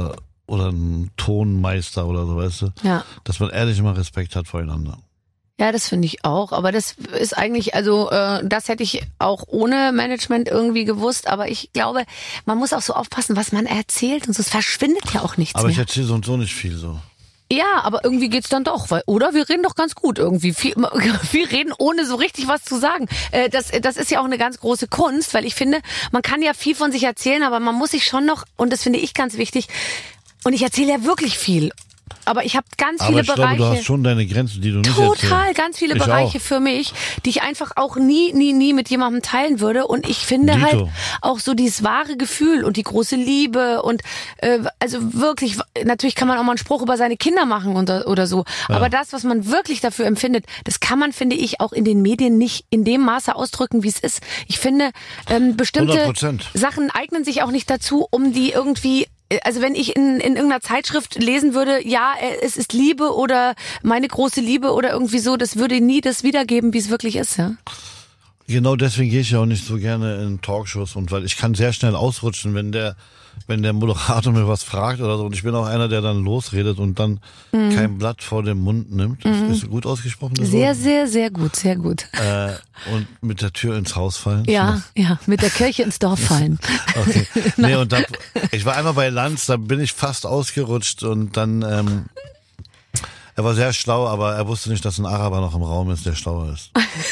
[SPEAKER 4] oder ein Tonmeister oder so, weißt du?
[SPEAKER 2] Ja.
[SPEAKER 4] Dass man ehrlich immer Respekt hat voreinander.
[SPEAKER 2] Ja, das finde ich auch. Aber das ist eigentlich, also äh, das hätte ich auch ohne Management irgendwie gewusst. Aber ich glaube, man muss auch so aufpassen, was man erzählt. Und so, es verschwindet ja auch nichts
[SPEAKER 4] Aber
[SPEAKER 2] mehr.
[SPEAKER 4] ich erzähle so und so nicht viel so.
[SPEAKER 2] Ja, aber irgendwie geht's dann doch, weil, oder wir reden doch ganz gut irgendwie. Viel, viel reden, ohne so richtig was zu sagen. Äh, das, das ist ja auch eine ganz große Kunst, weil ich finde, man kann ja viel von sich erzählen, aber man muss sich schon noch, und das finde ich ganz wichtig, und ich erzähle ja wirklich viel. Aber ich habe ganz
[SPEAKER 4] Aber
[SPEAKER 2] viele
[SPEAKER 4] ich
[SPEAKER 2] Bereiche.
[SPEAKER 4] glaube, du hast schon deine Grenzen, die du nicht
[SPEAKER 2] Total,
[SPEAKER 4] erzählst.
[SPEAKER 2] ganz viele
[SPEAKER 4] ich
[SPEAKER 2] Bereiche
[SPEAKER 4] auch.
[SPEAKER 2] für mich, die ich einfach auch nie, nie, nie mit jemandem teilen würde. Und ich finde
[SPEAKER 4] Dito.
[SPEAKER 2] halt auch so dieses wahre Gefühl und die große Liebe und äh, also wirklich, natürlich kann man auch mal einen Spruch über seine Kinder machen oder, oder so.
[SPEAKER 4] Ja.
[SPEAKER 2] Aber das, was man wirklich dafür empfindet, das kann man, finde ich, auch in den Medien nicht in dem Maße ausdrücken, wie es ist. Ich finde, ähm, bestimmte
[SPEAKER 4] hundert Prozent.
[SPEAKER 2] Sachen eignen sich auch nicht dazu, um die irgendwie. Also wenn ich in, in irgendeiner Zeitschrift lesen würde, ja, es ist Liebe oder meine große Liebe oder irgendwie so, das würde nie das wiedergeben, wie es wirklich ist, ja.
[SPEAKER 4] Genau deswegen gehe ich ja auch nicht so gerne in Talkshows und weil ich kann sehr schnell ausrutschen, wenn der wenn der Moderator mir was fragt oder so. Und ich bin auch einer, der dann losredet und dann mhm. kein Blatt vor den Mund nimmt. Mhm. Ist gut ausgesprochen? Das
[SPEAKER 2] sehr,
[SPEAKER 4] Wort?
[SPEAKER 2] sehr, sehr gut, sehr gut.
[SPEAKER 4] Äh, und mit der Tür ins Haus fallen.
[SPEAKER 2] Ja, ja, mit der Kirche ins Dorf fallen.
[SPEAKER 4] Okay. Nee, und da, ich war einmal bei Lanz, da bin ich fast ausgerutscht und dann, ähm, er war sehr schlau, aber er wusste nicht, dass ein Araber noch im Raum ist, der schlauer ist.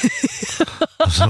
[SPEAKER 4] Also,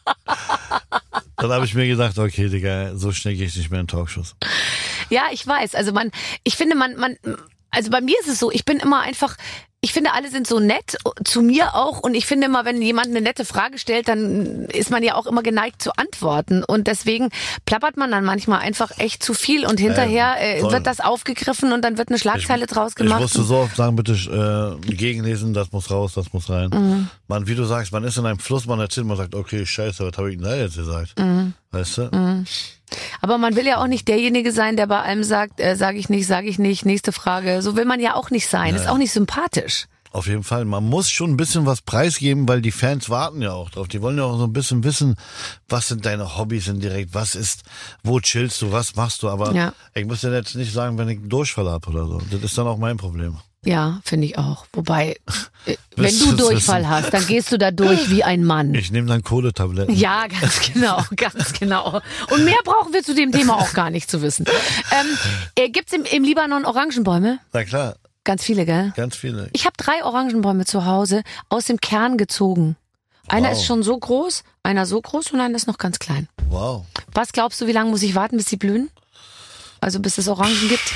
[SPEAKER 4] dann habe ich mir gedacht, okay, Digga, so schnell gehe ich nicht mehr in Talkshows.
[SPEAKER 2] Ja, ich weiß. Also man, ich finde, man, man, also bei mir ist es so, ich bin immer einfach, ich finde, alle sind so nett, zu mir auch. Und ich finde immer, wenn jemand eine nette Frage stellt, dann ist man ja auch immer geneigt zu antworten. Und deswegen plappert man dann manchmal einfach echt zu viel. Und hinterher äh, wird das aufgegriffen und dann wird eine Schlagzeile
[SPEAKER 4] ich,
[SPEAKER 2] draus gemacht.
[SPEAKER 4] Ich musste so oft sagen, bitte äh, gegenlesen, das muss raus, das muss rein. Mhm. Man, wie du sagst, man ist in einem Fluss, man erzählt, man sagt, okay, scheiße, was habe ich denn da jetzt gesagt? Mhm. Weißt du?
[SPEAKER 2] Mhm. Aber man will ja auch nicht derjenige sein, der bei allem sagt, äh, sage ich nicht, sage ich nicht, nächste Frage. So will man ja auch nicht sein. Ja. Ist auch nicht sympathisch.
[SPEAKER 4] Auf jeden Fall. Man muss schon ein bisschen was preisgeben, weil die Fans warten ja auch drauf. Die wollen ja auch so ein bisschen wissen, was sind deine Hobbys indirekt, was ist, wo chillst du, was machst du. Aber ja. ich muss dir jetzt nicht sagen, wenn ich einen Durchfall habe oder so. Das ist dann auch mein Problem.
[SPEAKER 2] Ja, finde ich auch. Wobei, wenn du Durchfall wissen. hast, dann gehst du da durch wie ein Mann.
[SPEAKER 4] Ich nehme dann Kohletabletten.
[SPEAKER 2] Ja, ganz genau, ganz genau. Und mehr brauchen wir zu dem Thema auch gar nicht zu wissen. Ähm, gibt's im, im Libanon Orangenbäume?
[SPEAKER 4] Na klar.
[SPEAKER 2] Ganz viele, gell?
[SPEAKER 4] Ganz viele.
[SPEAKER 2] Ich habe drei Orangenbäume zu Hause aus dem Kern gezogen. Einer wow. ist schon so groß, einer so groß und einer ist noch ganz klein.
[SPEAKER 4] Wow.
[SPEAKER 2] Was glaubst du, wie lange muss ich warten, bis sie blühen? Also bis es Orangen gibt?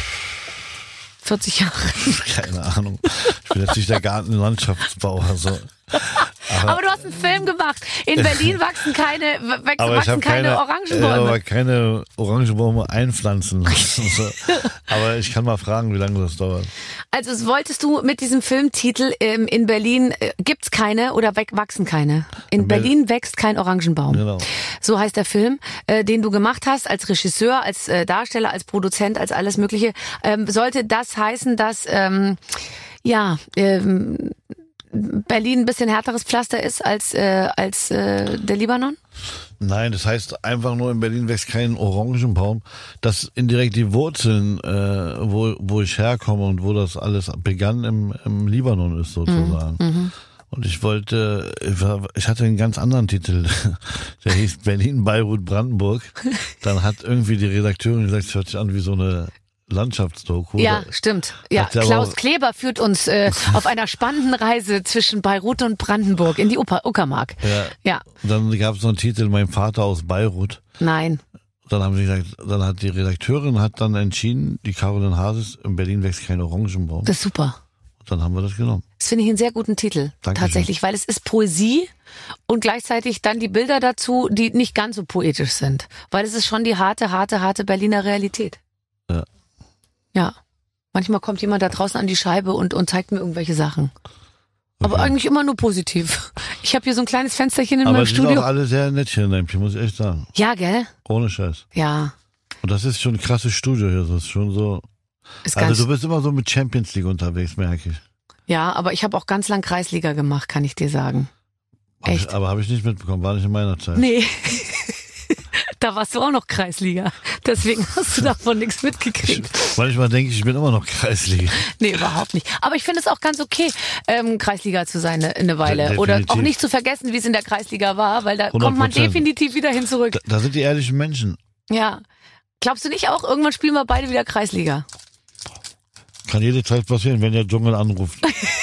[SPEAKER 2] vierzig Jahre.
[SPEAKER 4] Keine Ahnung. Ich bin jetzt nicht der Gartenlandschaftsbauer. So.
[SPEAKER 2] Aber, aber du hast einen Film gemacht. In Berlin wachsen keine, wachsen keine, keine Orangenbäume.
[SPEAKER 4] Aber keine Orangenbäume einpflanzen. So. Aber ich kann mal fragen, wie lange das dauert.
[SPEAKER 2] Also wolltest du mit diesem Filmtitel ähm, in Berlin äh, gibt's keine oder wachsen keine? In, in Berlin wächst kein Orangenbaum.
[SPEAKER 4] Genau.
[SPEAKER 2] So heißt der Film, äh, den du gemacht hast als Regisseur, als äh, Darsteller, als Produzent, als alles Mögliche. Ähm, sollte das heißen, dass ähm, ja ähm, Berlin ein bisschen härteres Pflaster ist als äh, als äh, der Libanon?
[SPEAKER 4] Nein, das heißt einfach nur, in Berlin wächst kein Orangenbaum. Das indirekt die Wurzeln, äh, wo wo ich herkomme und wo das alles begann, im, im Libanon ist sozusagen. Mhm. Und ich wollte, ich hatte einen ganz anderen Titel, der hieß Berlin, Beirut, Brandenburg. Dann hat irgendwie die Redakteurin gesagt, es hört sich an wie so eine Landschaftsdoku.
[SPEAKER 2] Ja, stimmt. Ja, Klaus Kleber führt uns äh, auf einer spannenden Reise zwischen Beirut und Brandenburg in die Uckermark.
[SPEAKER 4] Ja. ja. Dann gab es so einen Titel, Mein Vater aus Beirut.
[SPEAKER 2] Nein.
[SPEAKER 4] Dann haben sie gesagt, dann hat die Redakteurin hat dann entschieden, die Caroline Hases, in Berlin wächst kein Orangenbaum.
[SPEAKER 2] Das ist super.
[SPEAKER 4] Dann haben wir das genommen.
[SPEAKER 2] Das finde ich einen sehr guten Titel. Dankeschön. Tatsächlich, weil es ist Poesie und gleichzeitig dann die Bilder dazu, die nicht ganz so poetisch sind. Weil es ist schon die harte, harte, harte Berliner Realität.
[SPEAKER 4] Ja.
[SPEAKER 2] Ja. Manchmal kommt jemand da draußen an die Scheibe und, und zeigt mir irgendwelche Sachen. Aber okay. Eigentlich immer nur positiv. Ich habe hier so ein kleines Fensterchen in
[SPEAKER 4] Aber
[SPEAKER 2] meinem
[SPEAKER 4] Studio.
[SPEAKER 2] Aber
[SPEAKER 4] die sind auch alle sehr nett hier in Leipzig, muss ich echt sagen.
[SPEAKER 2] Ja, gell?
[SPEAKER 4] Ohne Scheiß.
[SPEAKER 2] Ja.
[SPEAKER 4] Und das ist schon ein krasses Studio hier. Das ist schon so. Ist also du bist immer so mit Champions League unterwegs, merke ich.
[SPEAKER 2] Ja, aber ich habe auch ganz lang Kreisliga gemacht, kann ich dir sagen.
[SPEAKER 4] Hab
[SPEAKER 2] Echt?
[SPEAKER 4] Ich, aber habe ich nicht mitbekommen, war nicht in meiner Zeit.
[SPEAKER 2] Nee. Da warst du auch noch Kreisliga. Deswegen hast du davon nichts mitgekriegt.
[SPEAKER 4] Manchmal denke ich, ich bin immer noch Kreisliga.
[SPEAKER 2] Nee, überhaupt nicht. Aber ich finde es auch ganz okay, ähm, Kreisliga zu sein eine, eine Weile.
[SPEAKER 4] Definitiv.
[SPEAKER 2] Oder auch nicht zu vergessen, wie es in der Kreisliga war, weil da
[SPEAKER 4] hundert Prozent.
[SPEAKER 2] kommt man definitiv wieder hin zurück.
[SPEAKER 4] Da, da sind die ehrlichen Menschen.
[SPEAKER 2] Ja. Glaubst du nicht auch, irgendwann spielen wir beide wieder Kreisliga?
[SPEAKER 4] Kann jede Zeit passieren, wenn der Dschungel anruft.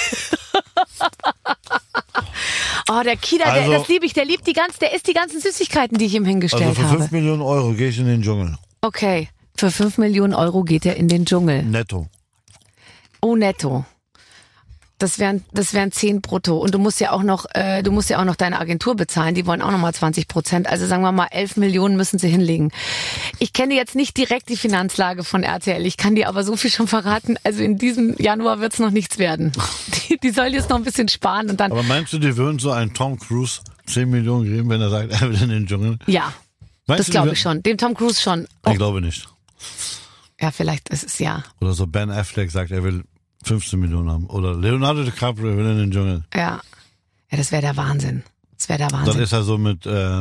[SPEAKER 2] Oh, der Kida,
[SPEAKER 4] Also-
[SPEAKER 2] der, das liebe ich, der liebt die ganzen, der isst die ganzen Süßigkeiten, die ich ihm hingestellt
[SPEAKER 4] Also für
[SPEAKER 2] habe.
[SPEAKER 4] fünf Millionen Euro gehe ich in den Dschungel.
[SPEAKER 2] Okay, für fünf Millionen Euro geht er in den Dschungel.
[SPEAKER 4] Netto.
[SPEAKER 2] Oh, netto. Das wären, das wären zehn brutto. Und du musst ja auch noch, äh, du musst ja auch noch deine Agentur bezahlen. Die wollen auch noch mal zwanzig Prozent. Also sagen wir mal, elf Millionen müssen sie hinlegen. Ich kenne jetzt nicht direkt die Finanzlage von R T L. Ich kann dir aber so viel schon verraten. Also in diesem Januar wird's noch nichts werden. Die, die sollen jetzt noch ein bisschen sparen und dann.
[SPEAKER 4] Aber meinst du, die würden so einen Tom Cruise zehn Millionen geben, wenn er sagt, er will in den Dschungel?
[SPEAKER 2] Ja,
[SPEAKER 4] Meinst
[SPEAKER 2] das
[SPEAKER 4] du, die
[SPEAKER 2] glaube
[SPEAKER 4] würden-
[SPEAKER 2] ich schon. Dem Tom Cruise schon. Oh,
[SPEAKER 4] Ich glaube nicht.
[SPEAKER 2] ja, vielleicht ist es ja.
[SPEAKER 4] Oder so Ben Affleck sagt, er will fünfzehn Millionen haben. Oder Leonardo DiCaprio will in den Dschungel.
[SPEAKER 2] Ja. Ja, das wäre der Wahnsinn. Das wäre der
[SPEAKER 4] Dann
[SPEAKER 2] Wahnsinn.
[SPEAKER 4] ist er so mit, äh,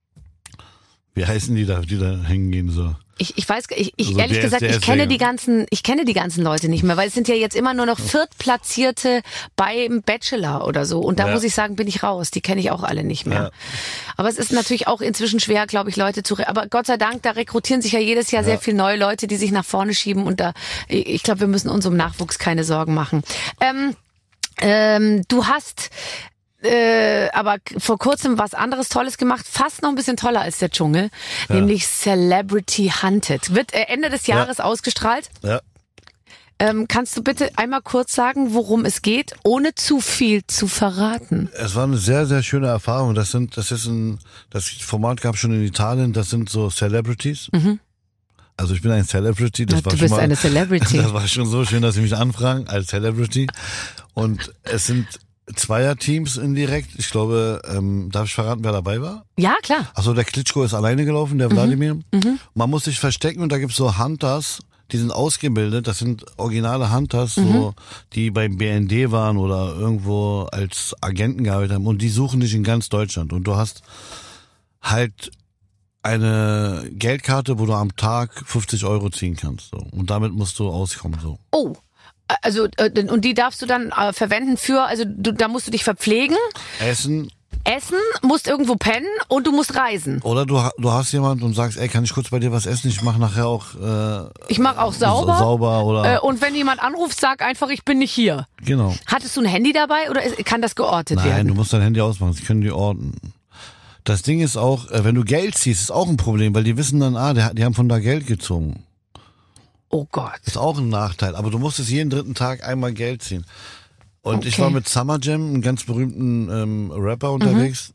[SPEAKER 4] wie heißen die da, die da hingehen so?
[SPEAKER 2] Ich, ich weiß, ich, ich
[SPEAKER 4] Also
[SPEAKER 2] ehrlich
[SPEAKER 4] der ist-
[SPEAKER 2] gesagt,
[SPEAKER 4] der
[SPEAKER 2] ich
[SPEAKER 4] ist
[SPEAKER 2] kenne
[SPEAKER 4] Sänger.
[SPEAKER 2] die ganzen, ich kenne die ganzen Leute nicht mehr, weil es sind ja jetzt immer nur noch Viertplatzierte beim Bachelor oder so. Und da
[SPEAKER 4] Ja.
[SPEAKER 2] muss ich sagen, bin ich raus. Die kenne ich auch alle nicht mehr.
[SPEAKER 4] Ja.
[SPEAKER 2] Aber es ist natürlich auch inzwischen schwer, glaube ich, Leute zu, re- aber Gott sei Dank, da rekrutieren sich ja jedes Jahr sehr viel neue Leute, die sich nach vorne schieben und da, ich ich glaube, wir müssen unserem Nachwuchs keine Sorgen machen. Ähm, ähm, du hast, äh, aber vor kurzem was anderes Tolles gemacht, fast noch ein bisschen toller als der Dschungel, nämlich Celebrity Hunted. Wird äh, Ende des Jahres ausgestrahlt.
[SPEAKER 4] Ja.
[SPEAKER 2] Ähm, kannst du bitte einmal kurz sagen, worum es geht, ohne zu viel zu verraten?
[SPEAKER 4] Es war eine sehr, sehr schöne Erfahrung. Das sind, das ist ein, das Format gab schon in Italien, das sind so Celebrities. Also ich bin ein Celebrity, das
[SPEAKER 2] Na,
[SPEAKER 4] war
[SPEAKER 2] du
[SPEAKER 4] schon
[SPEAKER 2] bist
[SPEAKER 4] mal,
[SPEAKER 2] eine Celebrity.
[SPEAKER 4] Das war schon so schön, dass sie mich anfragen als Celebrity. Und es sind Zweierteams indirekt. Ich glaube, ähm, darf ich verraten, wer dabei war?
[SPEAKER 2] Ja, klar.
[SPEAKER 4] Achso, der Klitschko ist alleine gelaufen, der Wladimir. Man muss sich verstecken und da gibt's so Hunters, die sind ausgebildet. Das sind originale Hunters, so, die beim B N D waren oder irgendwo als Agenten gearbeitet haben. Und die suchen dich in ganz Deutschland. Und du hast halt eine Geldkarte, wo du am Tag fünfzig Euro ziehen kannst. So. Und damit musst du auskommen. So.
[SPEAKER 2] Oh. Also, äh, und die darfst du dann äh, verwenden für, also du, da musst du dich verpflegen,
[SPEAKER 4] Essen.
[SPEAKER 2] essen, musst irgendwo pennen und du musst reisen.
[SPEAKER 4] Oder du, ha- du hast jemand und sagst, ey, kann ich kurz bei dir was essen? Ich mache nachher auch äh,
[SPEAKER 2] Ich mache auch sauber.
[SPEAKER 4] sauber oder
[SPEAKER 2] Äh, und wenn jemand anruft, sag einfach, ich bin nicht hier.
[SPEAKER 4] genau.
[SPEAKER 2] Hattest du ein Handy dabei oder ist, kann das geortet
[SPEAKER 4] Nein,
[SPEAKER 2] werden?
[SPEAKER 4] du musst dein Handy ausmachen, sie können die orten. Das Ding ist auch, äh, wenn du Geld ziehst, ist auch ein Problem, weil die wissen dann, ah, die, die haben von da Geld gezogen.
[SPEAKER 2] Oh Gott.
[SPEAKER 4] Ist auch ein Nachteil, aber du musstest jeden dritten Tag einmal Geld ziehen. Und ich
[SPEAKER 2] Okay.
[SPEAKER 4] war mit Summer Jam, einem ganz berühmten ähm, Rapper, unterwegs.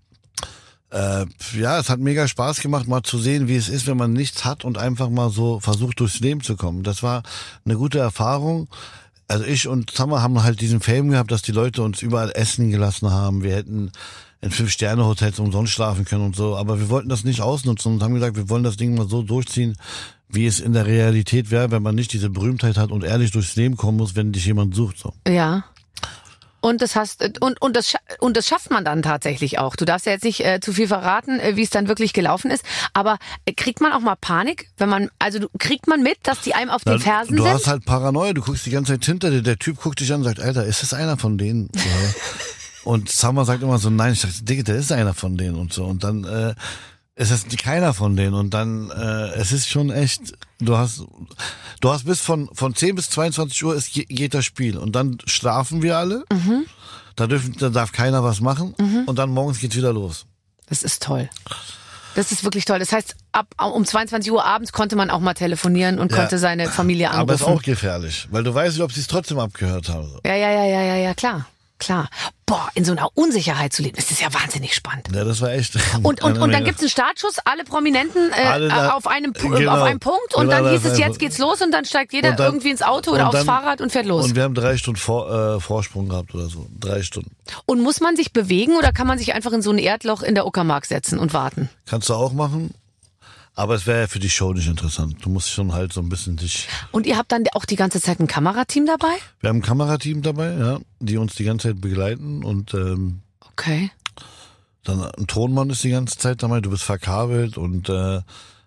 [SPEAKER 4] Äh, ja, es hat mega Spaß gemacht, mal zu sehen, wie es ist, wenn man nichts hat und einfach mal so versucht, durchs Leben zu kommen. Das war eine gute Erfahrung. Also ich und Summer haben halt diesen Fame gehabt, dass die Leute uns überall essen gelassen haben. Wir hätten in Fünf-Sterne-Hotels umsonst schlafen können und so. Aber wir wollten das nicht ausnutzen und haben gesagt, wir wollen das Ding mal so durchziehen, wie es in der Realität wäre, wenn man nicht diese Berühmtheit hat und ehrlich durchs Leben kommen muss, wenn dich jemand sucht. So.
[SPEAKER 2] Ja. Und das hast und und das scha- und das schafft man dann tatsächlich auch. Du darfst ja jetzt nicht äh, zu viel verraten, äh, wie es dann wirklich gelaufen ist. Aber äh, kriegt man auch mal Panik, wenn man also du, kriegt man mit, dass die einem auf den
[SPEAKER 4] Na,
[SPEAKER 2] Fersen
[SPEAKER 4] du
[SPEAKER 2] sind?
[SPEAKER 4] hast halt Paranoia, du guckst die ganze Zeit hinter dir, der Typ guckt dich an und sagt, Alter, ist das einer von denen? Ja. Und Summer sagt immer so, nein, ich dachte, Digga, der ist einer von denen und so. Und dann äh, ist es keiner von denen. Und dann, äh, es ist schon echt, du hast, du hast bis von von zehn bis zweiundzwanzig Uhr ist, geht das Spiel. Und dann schlafen wir alle.
[SPEAKER 2] Mhm.
[SPEAKER 4] Da, dürfen, da darf keiner was machen. Und dann morgens geht's wieder los.
[SPEAKER 2] Das ist toll. Das ist wirklich toll. Das heißt, ab um zweiundzwanzig Uhr abends konnte man auch mal telefonieren und
[SPEAKER 4] Ja.
[SPEAKER 2] konnte seine Familie anrufen.
[SPEAKER 4] Aber ist auch gefährlich, weil du weißt nicht, ob sie es trotzdem abgehört haben.
[SPEAKER 2] Ja, ja, ja, ja, ja, ja, klar. Klar. Boah, in so einer Unsicherheit zu leben, das ist ja wahnsinnig spannend.
[SPEAKER 4] Ja, das war echt.
[SPEAKER 2] Und, und,
[SPEAKER 4] eine
[SPEAKER 2] und dann
[SPEAKER 4] Menge.
[SPEAKER 2] gibt's einen Startschuss, alle Prominenten äh,
[SPEAKER 4] Alle da-
[SPEAKER 2] auf, einem, Pu-
[SPEAKER 4] genau.
[SPEAKER 2] auf einem Punkt und
[SPEAKER 4] Genau,
[SPEAKER 2] dann hieß
[SPEAKER 4] das
[SPEAKER 2] es,
[SPEAKER 4] war-
[SPEAKER 2] jetzt geht's los und dann steigt jeder
[SPEAKER 4] Und dann-
[SPEAKER 2] irgendwie ins Auto oder
[SPEAKER 4] und
[SPEAKER 2] aufs
[SPEAKER 4] dann-
[SPEAKER 2] Fahrrad und fährt los.
[SPEAKER 4] Und
[SPEAKER 2] Und,
[SPEAKER 4] wir haben drei Stunden vor, äh, Vorsprung gehabt oder so. Drei Stunden.
[SPEAKER 2] muss man sich bewegen oder kann man sich einfach in so ein Erdloch in der Uckermark setzen und warten?
[SPEAKER 4] Kannst du auch machen. Aber es wäre ja für die Show nicht interessant. Du musst schon halt so ein bisschen dich.
[SPEAKER 2] Und ihr habt dann auch die ganze Zeit ein Kamerateam dabei?
[SPEAKER 4] Wir haben ein Kamerateam dabei, ja, die uns die ganze Zeit begleiten und ähm,
[SPEAKER 2] Okay.
[SPEAKER 4] dann ein Tonmann ist die ganze Zeit dabei. Du bist verkabelt und äh,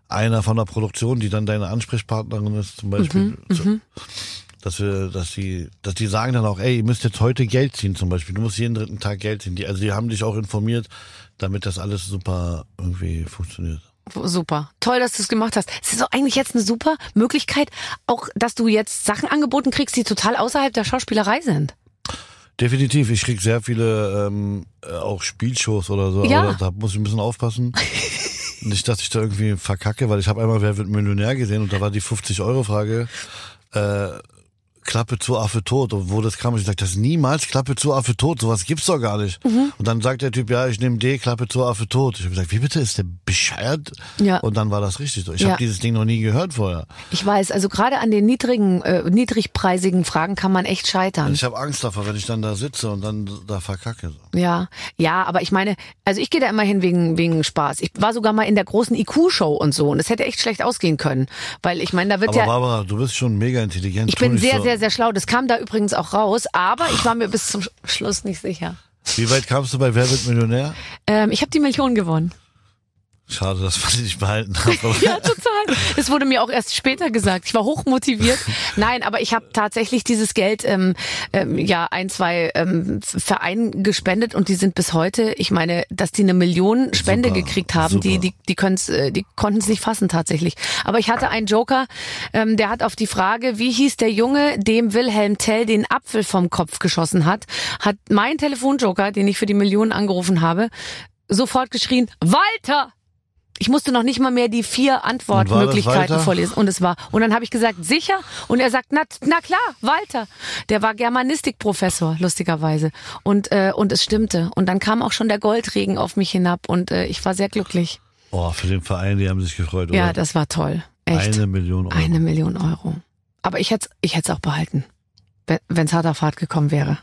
[SPEAKER 4] einer von der Produktion, die dann deine Ansprechpartnerin ist, zum Beispiel.
[SPEAKER 2] Mhm,
[SPEAKER 4] so, dass wir, dass die, dass die sagen dann auch, ey, ihr müsst jetzt heute Geld ziehen zum Beispiel. Du musst jeden dritten Tag Geld ziehen. Die, also die haben dich auch informiert, damit das alles super irgendwie funktioniert.
[SPEAKER 2] Super. Toll, dass du es gemacht hast. Es ist doch eigentlich jetzt eine super Möglichkeit, auch, dass du jetzt Sachen angeboten kriegst, die total außerhalb der Schauspielerei sind.
[SPEAKER 4] Definitiv. Ich krieg sehr viele ähm, auch Spielshows oder so.
[SPEAKER 2] Ja.
[SPEAKER 4] Aber da muss ich ein bisschen aufpassen. Nicht, dass ich da irgendwie verkacke, weil ich habe einmal Wer wird Millionär gesehen und da war die fünfzig-Euro-Frage, äh, Klappe zu, Affe tot. Und wo das kam, ich gesagt, das ist niemals Klappe zu, Affe tot. Sowas gibt's doch gar nicht. Mhm. Und dann sagt der Typ, ja, ich nehme D, Klappe zu, Affe tot. Ich habe gesagt, wie bitte, ist der bescheuert?
[SPEAKER 2] Ja.
[SPEAKER 4] Und dann war das richtig so. Ich
[SPEAKER 2] ja.
[SPEAKER 4] habe dieses Ding noch nie gehört vorher.
[SPEAKER 2] Ich weiß, also gerade an den niedrigen, äh, niedrigpreisigen Fragen kann man echt scheitern.
[SPEAKER 4] Ich habe Angst davor, wenn ich dann da sitze und dann da verkacke.
[SPEAKER 2] Ja, ja, aber ich meine, also ich gehe da immer hin wegen wegen Spaß. Ich war sogar mal in der großen I Q-Show und so und es hätte echt schlecht ausgehen können, weil ich meine, da wird
[SPEAKER 4] aber
[SPEAKER 2] ja.
[SPEAKER 4] Barbara, du bist schon mega intelligent.
[SPEAKER 2] Ich bin sehr,
[SPEAKER 4] so.
[SPEAKER 2] sehr, sehr schlau. Das kam da übrigens auch raus, aber ich war mir bis zum Schluss nicht sicher.
[SPEAKER 4] Wie weit kamst du bei Wer wird Millionär?
[SPEAKER 2] Ähm, ich habe die Million gewonnen.
[SPEAKER 4] Schade, dass man die nicht behalten hat.
[SPEAKER 2] Ja, total. Das wurde mir auch erst später gesagt. Ich war hochmotiviert. Nein, aber ich habe tatsächlich dieses Geld ähm, ähm, ja ein, zwei ähm, Vereinen gespendet und die sind bis heute, ich meine, dass die eine Million Spende super, gekriegt haben, super. die die die können's, die konnten es nicht fassen tatsächlich. Aber ich hatte einen Joker, ähm, der hat auf die Frage, wie hieß der Junge, dem Wilhelm Tell den Apfel vom Kopf geschossen hat, hat mein Telefonjoker, den ich für die Million angerufen habe, sofort geschrien, Walter! Ich musste noch nicht mal mehr die vier Antwortmöglichkeiten vorlesen. Und es war. Und dann habe ich gesagt, sicher? Und er sagt, na, na klar, Walter. Der war Germanistikprofessor, lustigerweise. Und, äh, und es stimmte. Und dann kam auch schon der Goldregen auf mich hinab. Und äh, ich war sehr glücklich.
[SPEAKER 4] Oh, für den Verein, die haben sich gefreut, oder?
[SPEAKER 2] Ja, das war toll. Echt.
[SPEAKER 4] Eine Million Euro.
[SPEAKER 2] Eine Million Euro. Aber ich hätte ich hätte es auch behalten, wenn es hart auf hart gekommen wäre.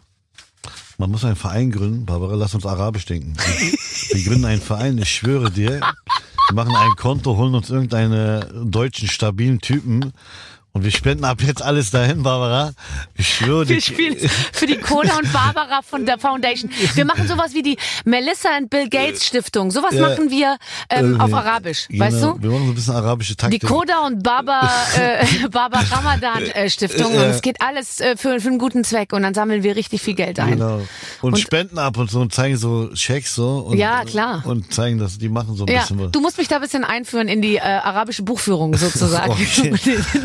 [SPEAKER 4] Man muss einen Verein gründen. Barbara, lass uns Arabisch denken. Wir gründen einen Verein, ich schwöre dir. Wir machen ein Konto, holen uns irgendeinen deutschen, stabilen Typen und wir spenden ab jetzt alles dahin, Barbara. Ich schwöre dir.
[SPEAKER 2] Wir spielen für die Koda und Barbara von der Foundation. Wir machen sowas wie die Melissa und Bill Gates Stiftung. Sowas ja, machen wir ähm, auf Arabisch, genau, weißt du?
[SPEAKER 4] Wir machen so ein bisschen arabische Taktik.
[SPEAKER 2] Die Koda und Baba, äh, Baba Ramadan äh, Stiftung. Und es geht alles äh, für, für einen guten Zweck. Und dann sammeln wir richtig viel Geld ein.
[SPEAKER 4] Genau. Und, und spenden ab und so und zeigen so Schecks so. Und,
[SPEAKER 2] ja, klar.
[SPEAKER 4] Und zeigen, dass die machen so ein
[SPEAKER 2] ja,
[SPEAKER 4] bisschen was.
[SPEAKER 2] Du musst mich da ein bisschen einführen in die äh, arabische Buchführung sozusagen.
[SPEAKER 4] Okay.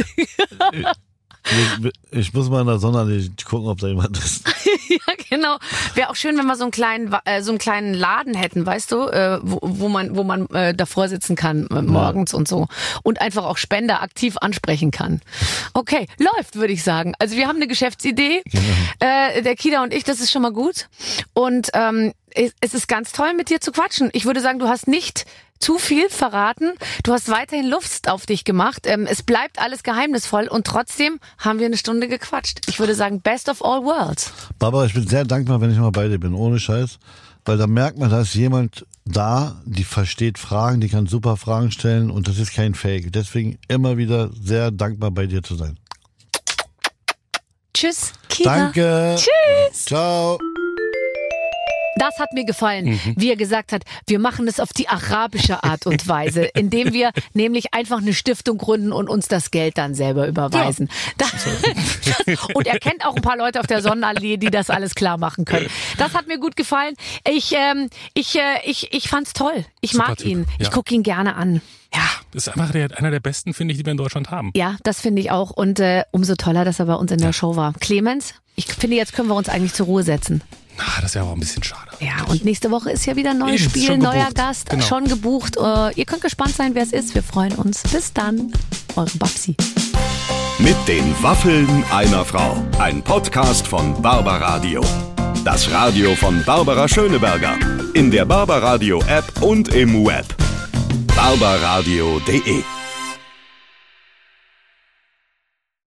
[SPEAKER 4] Ich, ich muss mal in der Sonne gucken, ob da jemand ist.
[SPEAKER 2] Ja, genau. Wäre auch schön, wenn wir so einen kleinen, äh, so einen kleinen Laden hätten, weißt du, äh, wo, wo man, wo man äh, davor sitzen kann äh, morgens ja. und so und einfach auch Spender aktiv ansprechen kann. Okay, läuft, würde ich sagen. Also wir haben eine Geschäftsidee. Genau. Äh, der Kida und ich, das ist schon mal gut. Und ähm, es ist ganz toll, mit dir zu quatschen. Ich würde sagen, du hast nicht zu viel verraten. Du hast weiterhin Lust auf dich gemacht. Ähm, es bleibt alles geheimnisvoll und trotzdem haben wir eine Stunde gequatscht. Ich würde sagen, best of all worlds.
[SPEAKER 4] Barbara, ich bin sehr dankbar, wenn ich mal bei dir bin, ohne Scheiß. Weil da merkt man, da ist jemand da, die versteht Fragen, die kann super Fragen stellen und das ist kein Fake. Deswegen immer wieder sehr dankbar, bei dir zu sein.
[SPEAKER 2] Tschüss, Kida.
[SPEAKER 4] Danke.
[SPEAKER 2] Tschüss.
[SPEAKER 4] Ciao.
[SPEAKER 2] Das hat mir gefallen, mhm. wie er gesagt hat, wir machen es auf die arabische Art und Weise, indem wir nämlich einfach eine Stiftung gründen und uns das Geld dann selber überweisen. Ja. Das, und er kennt auch ein paar Leute auf der Sonnenallee, die das alles klar machen können. Das hat mir gut gefallen. Ich, ähm, ich, äh, ich, ich fand's toll. Ich Super mag typ. ihn. Ich ja. gucke ihn gerne an. Ja.
[SPEAKER 3] Das ist einfach der, einer der besten, finde ich, die wir in Deutschland haben.
[SPEAKER 2] Ja, das finde ich auch. Und äh, umso toller, dass er bei uns in der ja. Show war. Clemens, ich finde, jetzt können wir uns eigentlich zur Ruhe setzen.
[SPEAKER 3] Ah, das ist ja auch ein bisschen schade.
[SPEAKER 2] Ja, und nächste Woche ist ja wieder ein neues Eben, Spiel, neuer Gast, genau. schon gebucht. Uh, ihr könnt gespannt sein, wer es ist. Wir freuen uns. Bis dann, eure Babsi.
[SPEAKER 1] Mit den Waffeln einer Frau. Ein Podcast von Barbaradio. Das Radio von Barbara Schöneberger. In der Barbaradio App und im Web. barbaradio punkt de